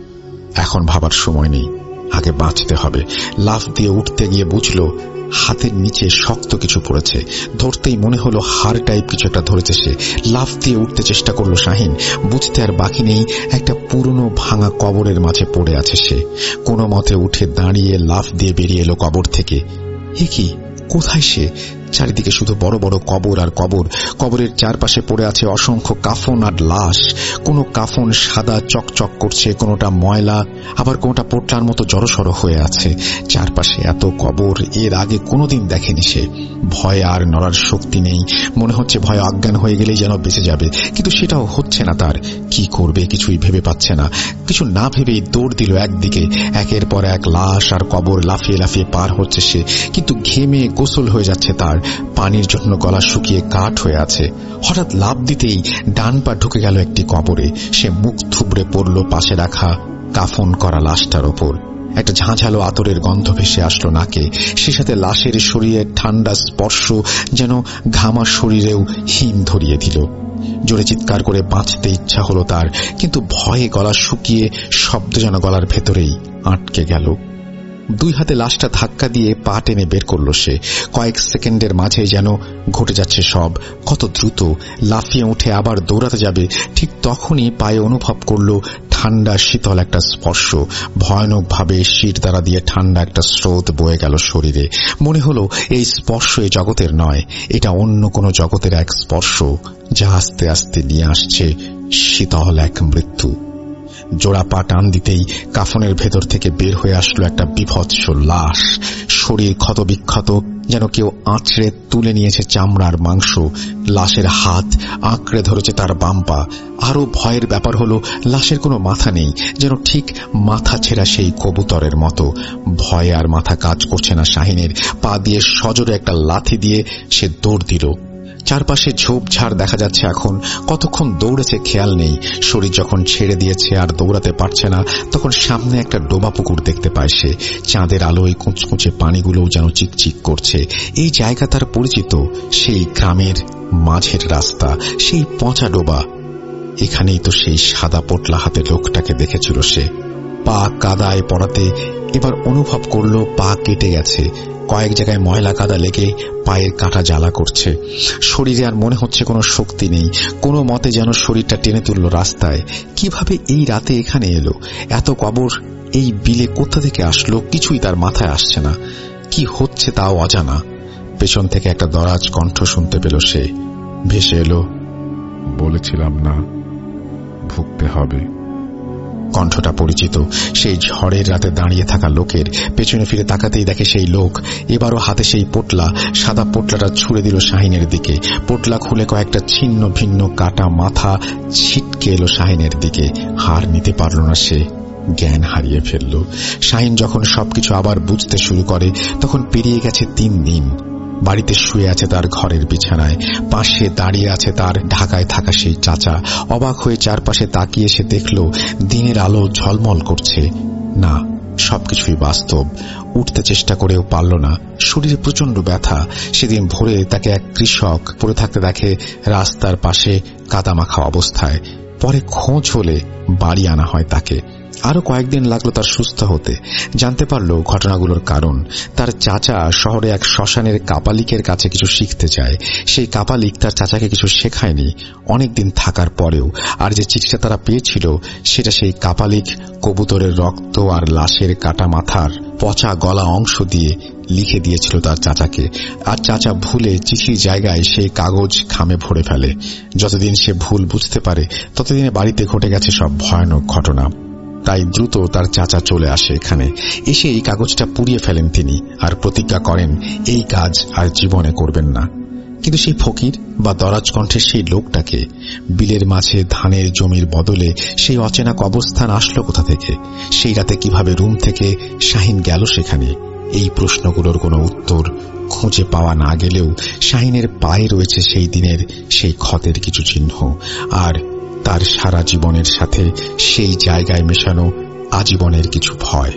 Speaker 1: এখন ভাবার সময় নেই, আগে বাঁচতে হবে। লাফ দিয়ে উঠতে গিয়ে বুঝল হাতের নিচে শক্ত কিছু পড়েছে। ধরতেই মনে হলো হাড় টাইপ কিছু একটা ধরেছে সে। লাফ দিয়ে উঠতে চেষ্টা করলো শাহিন। বুঝতে আর বাকি নেই একটা পুরনো ভাঙা কবরের মাঝে পড়ে আছে সে। কোনো মতে উঠে দাঁড়িয়ে লাফ দিয়ে বেরিয়ে এলো কবর থেকে। এ কি, কোথায় সে? চারিদিকে শুধু বড় বড় কবর আর কবর। কবরের চারপাশে পড়ে আছে অসংখ্য কাফন আর লাশ। কোনো কাফন সাদা চকচক করছে, কোনোটা ময়লা, আবার কোনোটা পোটলার মতো জড়সড় হয়ে আছে। চারপাশে এত কবর এর আগে কোনোদিন দেখেনি সে। ভয়ে আর নড়ার শক্তি নেই। মনে হচ্ছে ভয় অজ্ঞান হয়ে গেলেই যেন বেঁচে যাবে, কিন্তু সেটাও হচ্ছে না তার। কি করবে কিছুই ভেবে পাচ্ছে না। কিছু না ভেবেই দৌড় দিল একদিকে। একের পর এক লাশ আর কবর লাফিয়ে লাফিয়ে পার হচ্ছে সে, কিন্তু ঘেমে গোসল হয়ে যাচ্ছে তার। পানির জন্য গলা শুকিয়ে কাঠ হয়ে আছে। হঠাৎ লাফ দিতেই ডান পা ঢুকে গেল একটি কবরে। সে মুখ থুবড়ে পড়ল পাশে রাখা কাফন করা লাশটার ওপর। একটা ঝাঁঝালো আতরের গন্ধ ভেসে আসলো নাকে। সে সাথে লাশের শরীরের ঠান্ডা স্পর্শ যেন ঘামা শরীরেও হিম ধরিয়ে দিল। জোরে চিৎকার করে বাঁচতে ইচ্ছা হলো তার, কিন্তু ভয়ে গলা শুকিয়ে শব্দ যেন গলার ভেতরেই আটকে গেল। দুই হাতে লাশটা ধাক্কা দিয়ে পা টেনে বের করল সে। কয়েক সেকেন্ডের মাঝে যেন ঘটে যাচ্ছে সব। কত দ্রুত লাফিয়ে উঠে আবার দৌড়াতে যাবে, ঠিক তখনই পায়ে অনুভব করল ঠান্ডা শীতল একটা স্পর্শ। ভয়ানক ভাবে শির দ্বারা দিয়ে ঠান্ডা একটা স্রোত বয়ে গেল শরীরে। মনে হলো এই স্পর্শ এই জগতের নয়, এটা অন্য কোনো জগতের এক স্পর্শ, যা আস্তে আস্তে নিয়ে আসছে শীতল এক মৃত্যু। জোড়া পা টান দিতেই কাফনের ভেতর থেকে বের হয়ে আসলো একটা বিভৎস লাশ। শরীর ক্ষত বিক্ষত, যেন কেউ আঁচড়ে তুলে নিয়েছে চামড়ার মাংস। লাশের হাত আঁকড়ে ধরেছে তার বাম পা। আরো ভয়ের ব্যাপার হলো লাশের কোনো মাথা নেই, যেন ঠিক মাথা ছেঁড়া সেই কবুতরের মতো। ভয়ে আর মাথা কাজ করছে না শাহিনের। পা দিয়ে সজোরে একটা লাথি দিয়ে সে দৌড় দিল। চারপাশে ঝোপঝাড় দেখা যাচ্ছে এখন। কতক্ষণ দৌড়েছে খেয়াল নেই। শরীর যখন ছেড়ে দিয়েছে আর দৌড়াতে পারছে না, তখন সামনে একটা ডোবা পুকুর দেখতে পায় সে। চাঁদের আলোয় কুঁচকুঁচে পানিগুলোও যেন চিকচিক করছে। এই জায়গা তার পরিচিত, সেই গ্রামের মাঝের রাস্তা, সেই পচা ডোবা। এখানেই তো সেই সাদা পোটলা হাতে লোকটাকে দেখেছিল সে। পা কাদায় পড়াতে এবার অনুভব করল পা কেটে গেছে। কয়েক জায়গায় ময়লা কাদা লেগে পায়ের কাঁটা জ্বালা করছে। শরীরে আর মনে হচ্ছে কোনো শক্তি নেই। কোনো মতে যেন শরীরটা টেনে তুলল রাস্তায়। কিভাবে এই রাতে এখানে এলো? এত কবর এই বিলে কোথা থেকে আসলো কিছুই তার মাথায় আসছে না। কি হচ্ছে তাও অজানা। পেছন থেকে একটা দরাজ কণ্ঠ শুনতে পেল সে। ভেসে এলো,
Speaker 2: বলেছিলাম না, ভুগতে হবে।
Speaker 1: কণ্ঠটা পরিচিত, সেই ঝড়ের রাতে দাঁড়িয়ে থাকা লোকের। পেছনে ফিরে তাকাতেই দেখে সেই লোক। এবারও হাতে সেই পোটলা। সাদা পোটলাটা ছুড়ে দিল শাহিনের দিকে। পোটলা খুলে কয়েকটা ছিন্ন ভিন্ন কাটা মাথা ছিটকে এলো শাহিনের দিকে। হার নিতে পারল না সে, জ্ঞান হারিয়ে ফেলল। শাহিন যখন সবকিছু আবার বুঝতে শুরু করে, তখন পেরিয়ে গেছে তিন দিন। বাড়িতে শুয়ে আছে তার ঘরের বিছানায়। পাশে দাঁড়িয়ে আছে তার ঢাকায় থাকা সেই চাচা। অবাক হয়ে চারপাশে তাকিয়ে সে দেখল দিনের আলো ঝলমল করছে। না, সবকিছুই বাস্তব। উঠতে চেষ্টা করেও পারল না। শরীরে প্রচন্ড ব্যথা। সেদিন ভোরে তাকে এক কৃষক পড়ে থাকতে দেখে রাস্তার পাশে কাদামাখা অবস্থায়। পরে খোঁজ হলে বাড়ি আনা হয় তাকে। আরো কয়েকদিন লাগলো তার সুস্থ হতে। জানতে পারল ঘটনাগুলোর কারণ। তার চাচা শহরে এক শ্মশানের কাপালিকের কাছে কিছু শিখতে চায়। সেই কাপালিক তার চাচাকে কিছু শেখায়নি অনেকদিন থাকার পরেও। আর যে চিঠিটা তারা পেয়েছিল সেটা সেই কাপালিক কবুতরের রক্ত আর লাশের কাটা মাথার পচা গলা অংশ দিয়ে লিখে দিয়েছিল তার চাচাকে। আর চাচা ভুলে চিঠির জায়গায় সেই কাগজ খামে ভরে ফেলে। যতদিন সে ভুল বুঝতে পারে ততদিনে বাড়িতে ঘটে গেছে সব ভয়ানক ঘটনা। তাই দ্রুত তার চাচা চলে আসে এখানে। এসে এই কাগজটা পুড়িয়ে ফেলেন তিনি, আর প্রতিজ্ঞা করেন এই কাজ আর জীবনে করবেন না। কিন্তু সেই ফকির বা দরাজ কণ্ঠের সেই লোকটাকে, বিলের মাঝে ধানের জমির বদলে সেই অচেনা কবরস্থান আসলো কোথা থেকে? সেই রাতে কিভাবে রুম থেকে শাহিন গেল সেখানে? এই প্রশ্নগুলোর কোনো উত্তর খুঁজে পাওয়া না গেলেও শাহিনের পায়ে রয়েছে সেই দিনের সেই ক্ষতের কিছু চিহ্ন, আর তার সারা জীবনের সাথে সেই জায়গায় মেশানো আজীবনের কিছু ভয়।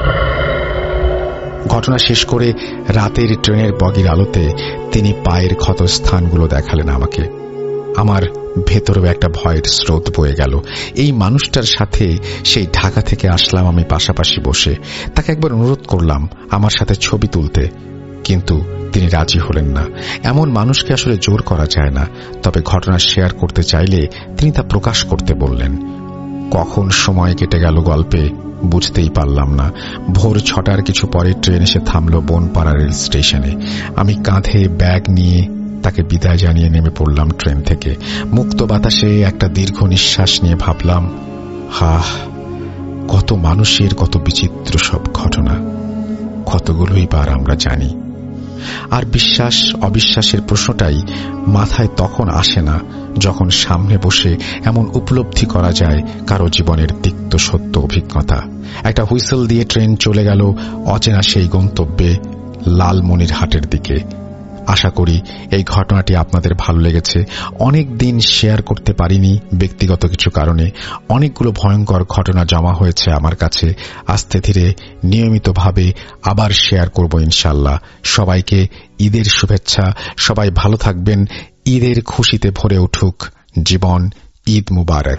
Speaker 1: ঘটনা শেষ করে রাতের ট্রেনের বগির আলোতে তিনি পায়ের ক্ষত স্থানগুলো দেখালেন আমাকে। আমার ভেতরেও একটা ভয়ের স্রোত বয়ে গেল। এই মানুষটার সাথে সেই ঢাকা থেকে আসলাম আমি পাশাপাশি বসে। তাকে একবার অনুরোধ করলাম আমার সাথে ছবি তুলতে, কিন্তু তিনি রাজি হলেন না। এমন মানুষকে আসলে জোর করা যায় না, তবে ঘটনা শেয়ার করতে চাইলে তিনি তা প্রকাশ করতে বললেন। কখন সময় কেটে গেল গল্পে বুঝতেই পারলাম না। ভোর ছটার কিছু পরে ট্রেন এসে থামল বনপাড়া রেল স্টেশনে। আমি কাঁধে ব্যাগ নিয়ে তাকে বিদায় জানিয়ে নেমে পড়লাম ট্রেন থেকে। মুক্ত বাতাসে একটা দীর্ঘ নিঃশ্বাস নিয়ে ভাবলাম, হা, কত মানুষের কত বিচিত্র সব ঘটনা, কতগুলোই বার আমরা জানি। আর বিশ্বাস অবিশ্বাসের প্রশ্নটাই মাথায় তখন আসে না যখন সামনে বসে এমন উপলব্ধি করা যায় কারো জীবনের তিক্ত সত্য অভিজ্ঞতা। একটা হুইসেল দিয়ে ট্রেন চলে গেল অচেনা সেই গন্তব্যে, লালমনিরহাটের দিকে। আশা করি এই ঘটনাটি আপনাদের ভালো লেগেছে। অনেক দিন শেয়ার করতে পারিনি ব্যক্তিগত কিছু কারণে। অনেকগুলো ভয়ঙ্কর ঘটনা জমা হয়েছে আমার কাছে। আস্তে ধীরে নিয়মিতভাবে আবার শেয়ার করব ইনশাল্লাহ। সবাইকে ঈদের শুভেচ্ছা। সবাই ভালো থাকবেন। ঈদের খুশিতে ভরে উঠুক জীবন। ঈদ মুবারক।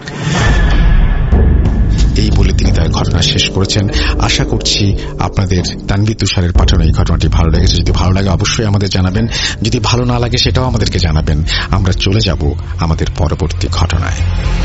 Speaker 1: এই বলে তিনি তার ঘটনা শেষ করেছেন। আশা করছি আপনাদের তানভীর তুষারের পাঠানো এই ঘটনাটি ভালো লেগেছে। যদি ভালো লাগে অবশ্যই আমাদের জানাবেন, যদি ভালো না লাগে সেটাও আমাদেরকে জানাবেন। আমরা চলে যাব আমাদের পরবর্তী ঘটনায়।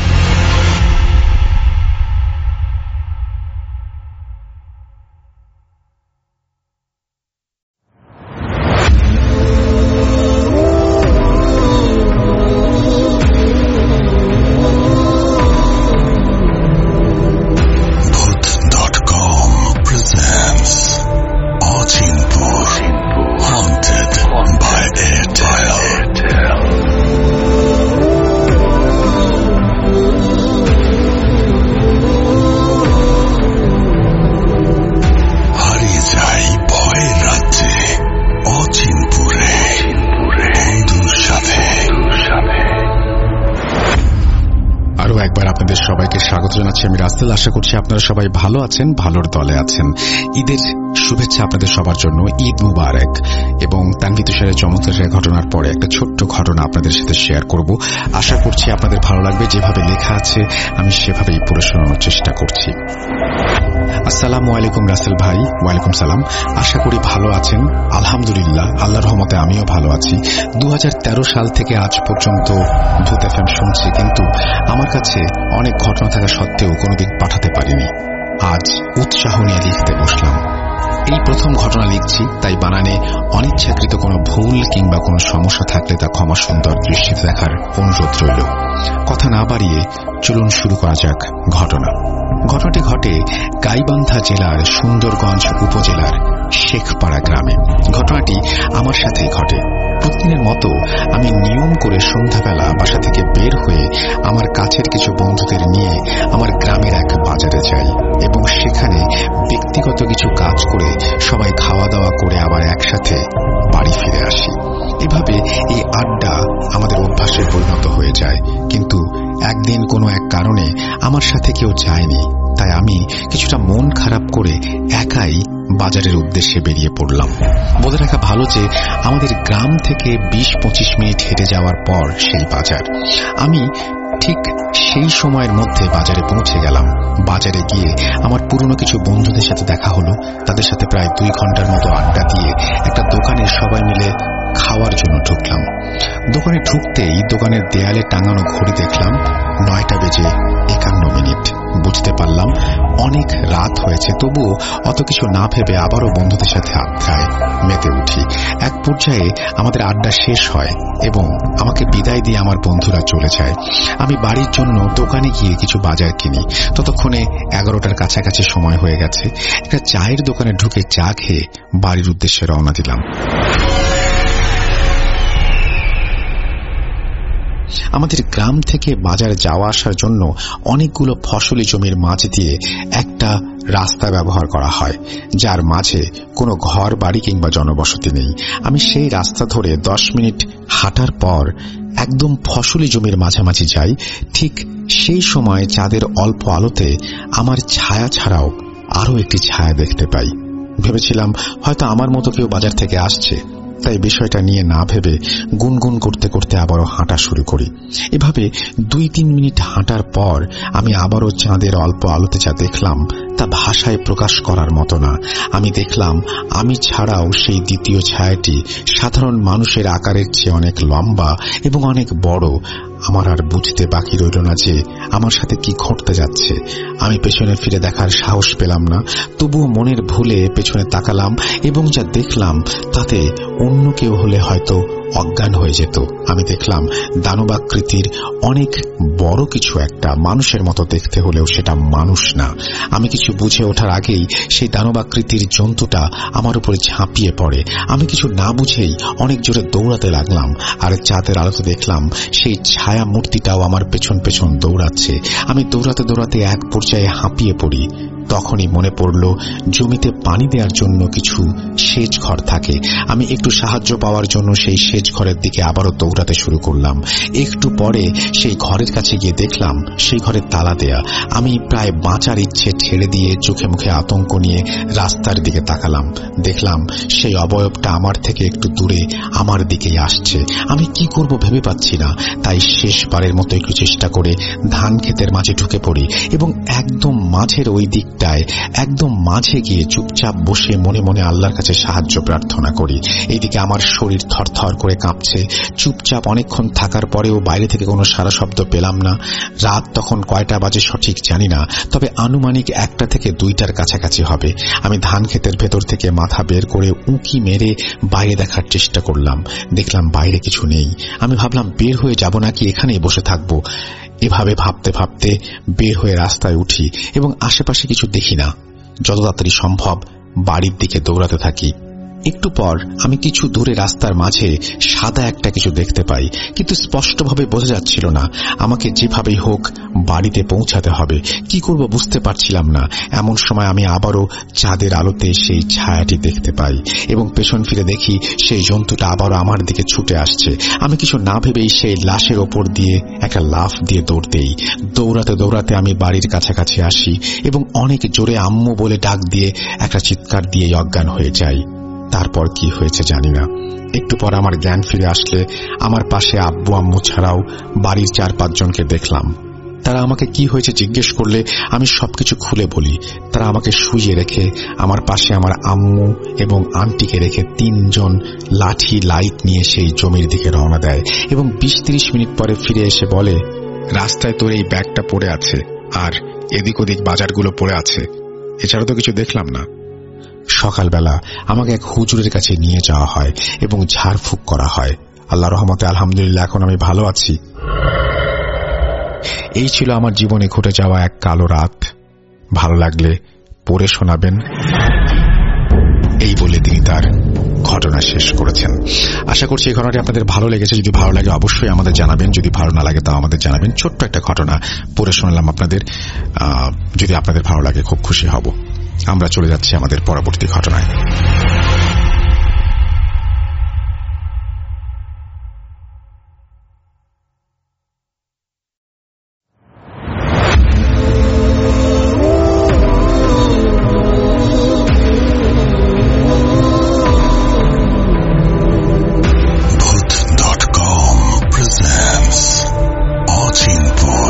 Speaker 1: সবাইকে স্বাগত জানাচ্ছি আমি রাসেল। আশা করছি আপনারা সবাই ভালো আছেন, ভালোর দলে আছেন। ঈদের শুভেচ্ছা আপনাদের সবার জন্য। ঈদ মুবারক। এবং তানভীর তুষারের চমৎকার ঘটনার পরে একটা ছোট্ট ঘটনা আপনাদের সাথে শেয়ার করব। আশা করছি আপনাদের ভালো লাগবে। যেভাবে লেখা আছে আমি সেভাবেই পড়ে শোনানোর চেষ্টা করছি। আসসালামু আলাইকুম রাসেল ভাই। ওয়ালাইকুম সালাম। আশা করি ভালো আছেন। আলহামদুলিল্লাহ, আল্লাহর রহমতে আমিও ভালো আছি। দু হাজার তেরো সাল থেকে আজ পর্যন্ত ভূত এফএম শুনছি, কিন্তু আমার কাছে অনেক ঘটনা থাকা সত্ত্বেও কোনোদিন পাঠাতে পারিনি। আজ উৎসাহ নিয়ে লিখতে বসলাম। এই প্রথম ঘটনা লিখছি, তাই বানানে অনিচ্ছাকৃত কোনো ভুল কিংবা কোনো সমস্যা থাকলে তা ক্ষমা সুন্দর দৃষ্টিতে দেখার অনুরোধ রইল। কথা না বাড়িয়ে চলুন শুরু করা যাক ঘটনা। ঘটনাটি ঘটে গাইবান্ধা জেলার সুন্দরগঞ্জ উপজেলার শেখপাড়া গ্রামে। ঘটনাটি আমার সাথেই ঘটে। প্রতিদিনের মতো আমি নিয়ম করে সন্ধ্যাবেলা বাসা থেকে বের হয়ে আমার কাছের কিছু বন্ধুদের নিয়ে আমার গ্রামের এক বাজারে যাই এবং সেখানে ব্যক্তিগত কিছু কাজ করে সবাই খাওয়া দাওয়া করে আবার একসাথে বাড়ি ফিরে আসি। এভাবে এই আড্ডা আমাদের অভ্যাসে পরিণত হয়ে যায়। কিন্তু একদিন কোনো এক কারণে আমার সাথে কেউ যায়নি, তাই আমি কিছুটা মন খারাপ করে একাই বাজারের উদ্দেশ্যে বেরিয়ে পড়লাম। বলে রাখা ভালো যে আমাদের গ্রাম থেকে বিশ পঁচিশ মিনিট হেঁটে যাওয়ার পর সেই বাজার। আমি ঠিক সেই সময়ের মধ্যে বাজারে পৌঁছে গেলাম। বাজারে গিয়ে আমার পুরনো কিছু বন্ধুদের সাথে দেখা হলো। তাদের সাথে প্রায় দুই ঘন্টার মতো আড্ডা দিয়ে একটা দোকানে সবাই মিলে খাওয়ার জন্য ঢুকলাম। দোকানে ঢুকতেই দোকানের দেয়ালে টাঙানো ঘড়ি দেখলাম নয়টা বেজে একান্ন মিনিট। বুঝতে পারলাম অনেক রাত হয়েছে, তবুও অত কিছু না ভেবে আবারও বন্ধুদের সাথে আড্ডায় মেতে উঠি। এক পর্যায়ে আমাদের আড্ডা শেষ হয় এবং আমাকে বিদায় দিয়ে আমার বন্ধুরা চলে যায়। আমি বাড়ির জন্য দোকানে গিয়ে কিছু বাজার কিনি। ততক্ষণে এগারোটার কাছাকাছি সময় হয়ে গেছে। একটা চায়ের দোকানে ঢুকে চা খেয়ে বাড়ির উদ্দেশ্যে রওনা দিলাম। আমাদের গ্রাম থেকে বাজার যাওয়া আসার জন্য অনেকগুলো ফসলি জমির মাঝ দিয়ে একটা রাস্তা ব্যবহার করা হয়, যার মাঝে কোনো ঘর বাড়ি কিংবা জনবসতি নেই। আমি সেই রাস্তা ধরে দশ মিনিট হাঁটার পর একদম ফসলি জমির মাঝামাঝি যাই। ঠিক সেই সময় চাঁদের অল্প আলোতে আমার ছায়া ছাড়াও আরো একটি ছায়া দেখতে পাই। ভেবেছিলাম হয়তো আমার মতো কেউ বাজার থেকে আসছে, তাই বিষয়টা নিয়ে না ভেবে গুনগুন করতে করতে আবারও হাঁটা শুরু করি। এভাবে দুই তিন মিনিট হাঁটার পর আমি আবারও চাঁদের অল্প আলোতে যা দেখলাম তা ভাষায় প্রকাশ করার মতো না। আমি দেখলাম আমি ছাড়াও সেই দ্বিতীয় ছায়াটি সাধারণ মানুষের আকারের চেয়ে অনেক লম্বা এবং অনেক বড়। আমার আর বুঝতে বাকি রইল না যে আমার সাথে কি ঘটতে যাচ্ছে। আমি পেছনে ফিরে দেখার সাহস পেলাম না, তবুও মনের ভুলে পেছনে তাকালাম এবং যা দেখলাম তাতে অন্য কেউ হলে হয়তো অজ্ঞান হয়ে যেত। আমি দেখলাম দানবাকৃতির অনেক বড় কিছু একটা, মানুষের মতো দেখতে হলেও সেটা মানুষ না। আমি কিছু বুঝে ওঠার আগেই সেই দানবাকৃতির জন্তুটা আমার উপরে ঝাঁপিয়ে পড়ে। আমি কিছু না বুঝেই অনেক জোরে দৌড়াতে লাগলাম, আর চাঁদের আলোতে দেখলাম সেই ছায়া মূর্তিটাও আমার পেছন পেছন দৌড়াচ্ছে। আমি দৌড়াতে দৌড়াতে এক পর্যায়ে হাঁপিয়ে পড়ি। তখনই মনে পড়ল জমিতে পানি দেওয়ার জন্য কিছু সেচ ঘর থাকে। আমি একটু সাহায্য পাওয়ার জন্য সেই সেচ ঘরের দিকে আবারও দৌড়াতে শুরু করলাম। একটু পরে সেই ঘরের কাছে গিয়ে দেখলাম সেই ঘরের তালা দেয়া। আমি প্রায় বাঁচার ইচ্ছে ছেড়ে দিয়ে চোখে মুখে আতঙ্ক নিয়ে রাস্তার দিকে তাকালাম। দেখলাম সেই অবয়বটা আমার থেকে একটু দূরে আমার দিকেই আসছে। আমি কি করব ভেবে পাচ্ছি না, তাই শেষবারের মতো একটু চেষ্টা করে ধান ক্ষেতের মাঝে ঢুকে পড়ি এবং একদম মাঝের ওই দিকটায় একদম মাঝে গিয়ে চুপচাপ বসে মনে মনে আল্লাহর কাছে সাহায্য প্রার্থনা করি। এইদিকে আমার শরীর থরথর করে কাঁপছে। চুপচাপ অনেকক্ষণ থাকার পরেও বাইরে থেকে কোনো সারা শব্দ পেলাম না। রাত তখন কয়টা বাজে সঠিক জানি না, তবে আনুমানিক একটা থেকে দুইটার কাছাকাছি হবে। আমি ধান ক্ষেতের ভেতর থেকে মাথা বের করে উঁকি মেরে বাইরে দেখার চেষ্টা করলাম। দেখলাম বাইরে কিছু নেই। আমি ভাবলাম বের হয়ে যাব নাকি এখানেই বসে থাকবো। এভাবে ভাবতে ভাবতে বের হয়ে রাস্তায় উঠি এবং আশেপাশে কিছু দেখি না। যত তাড়াতাড়ি সম্ভব বাড়ির দিকে দৌড়াতে থাকি। একটু পর আমি কিছু দূরে রাস্তার মাঝে সাদা একটা কিছু দেখতে পাই, কিন্তু স্পষ্টভাবে বোঝা যাচ্ছিল না। আমাকে যেভাবেই হোক বাড়িতে পৌঁছাতে হবে। কি করব বুঝতে পারছিলাম না। এমন সময় আমি আবারও চাঁদের আলোতে সেই ছায়াটি দেখতে পাই এবং পেছন ফিরে দেখি সেই জন্তুটা আবারও আমার দিকে ছুটে আসছে। আমি কিছু না ভেবেই সেই লাশের ওপর দিয়ে একটা লাফ দিয়ে দৌড় দেই। দৌড়াতে দৌড়াতে আমি বাড়ির কাছাকাছি আসি এবং অনেক জোরে আম্মু বলে ডাক দিয়ে একটা চিৎকার দিয়ে অজ্ঞান হয়ে যাই। তারপর কি হয়েছে জানি না। একটু পর আমার জ্ঞান ফিরে আসলে আমার পাশে আব্বু আম্মু ছাড়াও বাড়ির চার পাঁচজনকে দেখলাম। তারা আমাকে কি হয়েছে জিজ্ঞেস করলে আমি সবকিছু খুলে বলি। তারা আমাকে শুইয়ে রেখে আমার পাশে আমার আম্মু এবং আন্টিকে রেখে তিনজন লাঠি লাইট নিয়ে সেই জমির দিকে রওনা দেয় এবং বিশ ত্রিশ মিনিট পরে ফিরে এসে বলে, রাস্তায় তোর এই ব্যাগটা পড়ে আছে আর এদিক ওদিক বাজারগুলো পড়ে আছে, এছাড়া তো কিছু দেখলাম না। সকালবেলা আমাকে এক হুজুরের কাছে নিয়ে যাওয়া হয় এবং ঝাড়ফুঁক করা হয়। আল্লাহর রহমতে আলহামদুলিল্লাহ এখন আমি ভালো আছি। এই ছিল আমার জীবনে ঘটে যাওয়া এক কালো রাত। ভালো লাগলে পড়ে শোনাবেন, এই বলে তিনি তার ঘটনা শেষ করেছেন। আশা করছি এই ঘটনাটি আপনাদের ভালো লেগেছে। যদি ভালো লাগে অবশ্যই আমাদের জানাবেন, যদি ভালো না লাগে তাও আমাদের জানাবেন। ছোট্ট একটা ঘটনা পড়ে শোনালাম আপনাদের। যদি আপনাদের ভালো লাগে খুব খুশি হব। আমরা চলে যাচ্ছি আমাদের পরবর্তী ঘটনায়।
Speaker 3: ভূত ডট কম presents অচিন্ত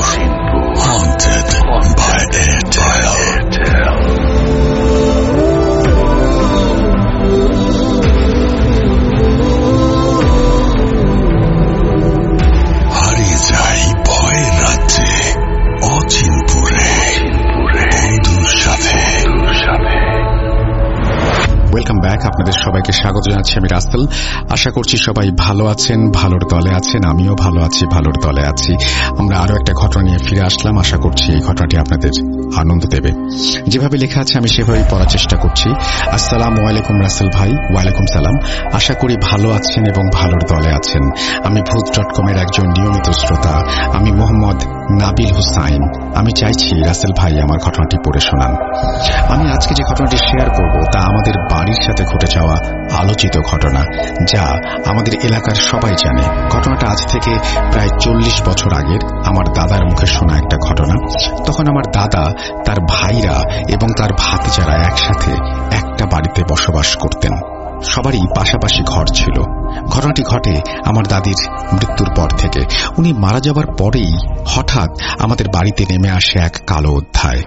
Speaker 1: আপনাদের সবাইকে স্বাগত জানাচ্ছি। আমি রাসেল। আশা করছি সবাই ভালো আছেন, ভালোর দলে আছেন। আমিও ভালো আছি, ভালোর দলে আছি। আমরা আরো একটা ঘটনা নিয়ে ফিরে আসলাম। আশা করছি এই ঘটনাটি আপনাদের আনন্দ দেবে। যেভাবে লেখা আছে আমি সেভাবেই পড়ার চেষ্টা করছি। আসসালামু আলাইকুম রাসেল ভাই। ওয়ালাইকুম সালাম। আশা করি ভালো আছেন এবং ভালোর দলে আছেন। আমি ভূত ডট কমের একজন নিয়মিত শ্রোতা। আমি মোহাম্মদ নাবিল হুসাইন। আমি চাইছি রাসেল ভাই আমার ঘটনাটি পড়ে শোনান। আমি আজকে যে ঘটনাটি শেয়ার করব তা আমাদের বাড়ির সাথে ঘটে যাওয়া আলোচিত ঘটনা, যা আমাদের এলাকার সবাই জানে। ঘটনাটা আজ থেকে প্রায় চল্লিশ বছর আগের আমার দাদার মুখে শোনা একটা ঘটনা। তখন আমার দাদা, তার ভাইরা এবং তার ভাতিজারা একসাথে একটা বাড়িতে বসবাস করতেন। সবারই পাশাপাশি ঘর ছিল। ঘটনাটি ঘটে আমার দাদির মৃত্যুর পর থেকে। উনি মারা যাবার পরেই হঠাৎ আমাদের বাড়িতে নেমে আসে এক কালো অধ্যায়।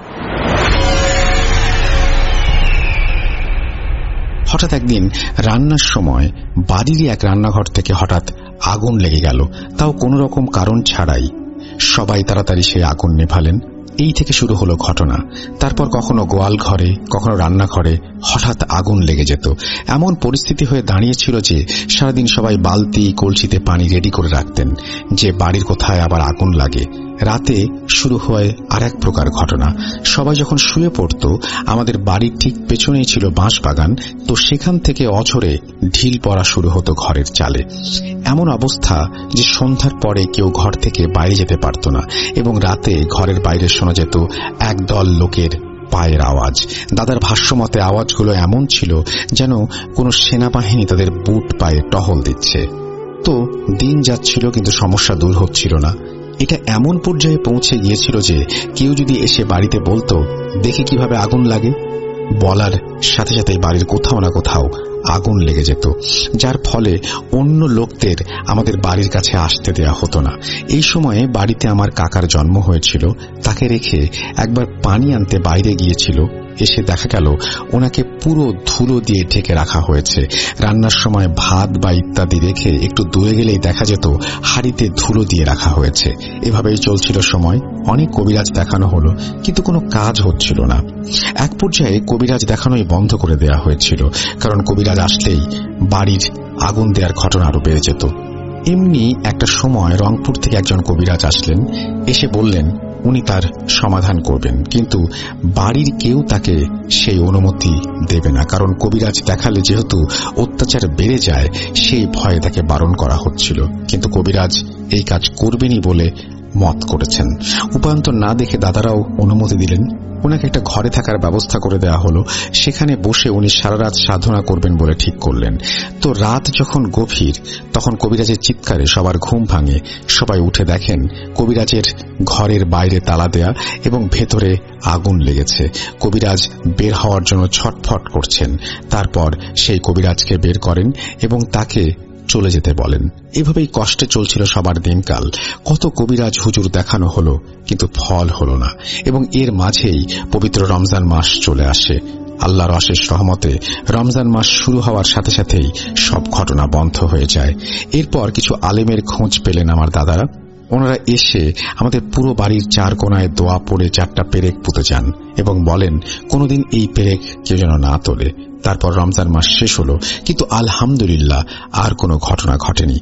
Speaker 1: হঠাৎ একদিন রান্নার সময় বাড়িরই এক রান্নাঘর থেকে হঠাৎ আগুন লেগে গেল, তাও কোনো রকম কারণ ছাড়াই। সবাই তাড়াতাড়ি সেই আগুন নেভালেন। এই থেকে শুরু হলো ঘটনা। তারপর কখনো গোয়াল ঘরে, কখনো রান্নাঘরে হঠাৎ আগুন লেগে যেত। এমন পরিস্থিতি হয়ে দাঁড়িয়েছিল যে সারাদিন সবাই বালতি কলসিতে পানি রেডি করে রাখতেন, যে বাড়ির কোথায় আবার আগুন লাগে। রাতে শুরু হয় আর এক প্রকার ঘটনা। সবাই যখন শুয়ে পড়ত, আমাদের বাড়ির ঠিক পেছনেই ছিল বাঁশ বাগান, তো সেখান থেকে অঝরে ঢিল পড়া শুরু হতো ঘরের চালে। এমন অবস্থা যে সন্ধ্যার পরে কেউ ঘর থেকে বাইরে যেতে পারত না, এবং রাতে ঘরের বাইরে শোনা যেত একদল লোকের পায়ের আওয়াজ। দাদার ভাষ্যমতে আওয়াজগুলো এমন ছিল যেন কোনো সেনাবাহিনী তাদের বুট পায়ে টহল দিচ্ছে। তো দিন যাচ্ছিল, কিন্তু সমস্যা দূর হচ্ছিল না। এটা এমন পর্যায়ে পৌঁছে গিয়েছিল যে কেউ যদি এসে বাড়িতে বলতো, দেখে কিভাবে আগুন লাগে, বলার সাথে সাথে বাড়ির কোথাও না কোথাও আগুন লেগে যেত, যার ফলে অন্য লোকদের আমাদের বাড়ির কাছে আসতে দেয়া হতো না। এই সময়ে বাড়িতে আমার কাকার জন্ম হয়েছিল। তাকে রেখে একবার পানি আনতে বাইরে গিয়েছিল। এসে দেখা গেল ওনাকে পুরো ধুলো দিয়ে ঢেকে রাখা হয়েছে। রান্নার সময় ভাত বা ইত্যাদি রেখে একটু দূরে গেলেই দেখা যেত হাঁড়িতে ধুলো দিয়ে রাখা হয়েছে। এভাবেই চলছিল সময়। অনেক কবিরাজ দেখানো হলো, কিন্তু কোনো কাজ হচ্ছিল না। এক পর্যায়ে কবিরাজ দেখানোই বন্ধ করে দেয়া হয়েছিল, কারণ কবিরাজ আসলেই বাড়ির আগুন দেওয়ার ঘটনা আরো বেড়ে যেত। এমনি একটা সময় রংপুর থেকে একজন কবিরাজ আসলেন। এসে বললেন উনি তার সমাধান করবেন, কিন্তু বাড়ির কেউ তাকে সেই অনুমতি দেবে না, কারণ কবিরাজ দেখালে যেহেতু অত্যাচার বেড়ে যায় সেই ভয়ে তাকে বারণ করা হচ্ছিল। কিন্তু কবিরাজ এই কাজ করবেনই বলে মত করেছেন। উপায়ন্তর না দেখে দাদারাও অনুমতি দিলেন। ওনাকে একটা ঘরে থাকার ব্যবস্থা করে দেওয়া হলো। সেখানে বসে উনি সারা রাত সাধনা করবেন বলে ঠিক করলেন। তো রাত যখন গভীর, তখন কবিরাজের চিৎকারে সবার ঘুম ভাঙে। সবাই উঠে দেখেন কবিরাজের ঘরের বাইরে তালা দেয়া এবং ভেতরে আগুন লেগেছে। কবিরাজ বের হওয়ার জন্য ছটফট করছেন। তারপর সেই কবিরাজকে বের করেন এবং তাকে চলে যেতে বলেন। এভাবেই কষ্টে চলছিল সবার দিনকাল। কত কবিরাজ হুজুর দেখানো হলো, কিন্তু ফল হলো না। এবং এর মাঝেই পবিত্র রমজান মাস চলে আসে। আল্লাহর অশেষ রহমতে রমজান মাস শুরু হওয়ার সাথে সাথেই সব ঘটনা বন্ধ হয়ে যায়। এরপর কিছু আলেমের খোঁজ পেলেন আমার দাদারা। ওনারা এসে আমাদের পুরো বাড়ির চার কোনায় দোয়া পড়ে চারটা পেরেক পুঁতে যান এবং বলেন কোনোদিন এই পেরেক কেউ যেন না তোলে। তারপর রমজান মাস শেষ হলো, কিন্তু আলহামদুলিল্লাহ আর কোনো ঘটনা ঘটেনি।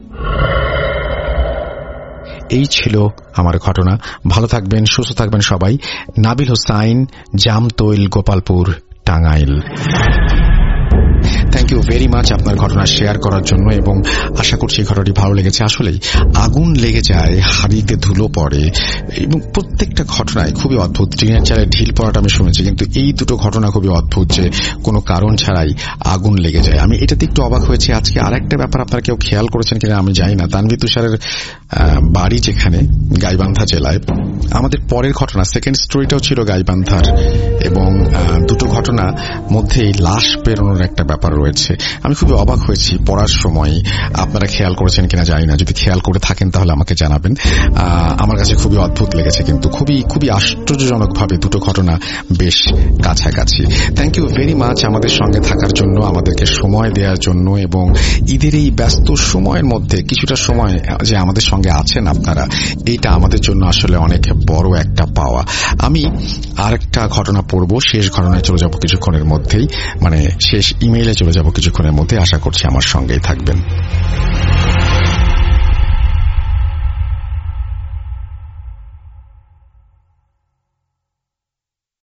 Speaker 1: এই ছিল আমার ঘটনা। ভালো থাকবেন, সুস্থ থাকবেন সবাই। Nabil Hussain, Jamtoil, Gopalpur, Tangail. Thank you very much আপনার ঘটনা শেয়ার করার জন্য, এবং আশা করছি ঘটনাটি ভালো লেগেছে। আসলেই আগুন লেগে যায়, হাড়িতে ধুলো পড়ে, এবং প্রত্যেকটা ঘটনায় খুবই অদ্ভুত। টিনের চালে ঢিল পড়াটা আমি শুনেছি, কিন্তু এই দুটো ঘটনা খুবই অদ্ভুত যে কোনো কারণ ছাড়াই আগুন লেগে যায়। আমি এটাতে একটু অবাক হয়েছি। আজকে আর একটা ব্যাপার আপনারা কেউ খেয়াল করেছেন কিনা আমি জানি না। তানভীর তুষারের বাড়ি যেখানে গাইবান্ধা জেলায়, আমাদের পরের ঘটনা সেকেন্ড স্টোরিটাও ছিল গাইবান্ধার, এবং দুটো ঘটনা মধ্যেই লাশ বেরোনোর একটা ব্যাপার রয়েছে। আমি খুবই অবাক হয়েছি পড়ার সময়। আপনারা খেয়াল করেছেন কিনা জানি না, যদি খেয়াল করে থাকেন তাহলে আমাকে জানাবেন। আমার কাছে খুবই অদ্ভুত লেগেছে, কিন্তু খুবই খুবই আশ্চর্যজনক ভাবে দুটো ঘটনা বেশ কাছাকাছি। থ্যাংক ইউ ভেরি মাচ আমাদের সঙ্গে থাকার জন্য, আমাদেরকে সময় দেওয়ার জন্য, এবং ঈদের এই ব্যস্ত সময়ের মধ্যে কিছুটা সময় যে আমাদের সঙ্গে আছেন আপনারা, এইটা আমাদের জন্য আসলে অনেক বড় একটা পাওয়া। আমি আর একটা ঘটনা পড়ব, শেষ ঘটনায় চলে যাব কিছুক্ষণের মধ্যেই, মানে শেষ ইমেইলে চলে যাব কিছুক্ষণের মধ্যে আশা করছি আমার সঙ্গেই থাকবেন।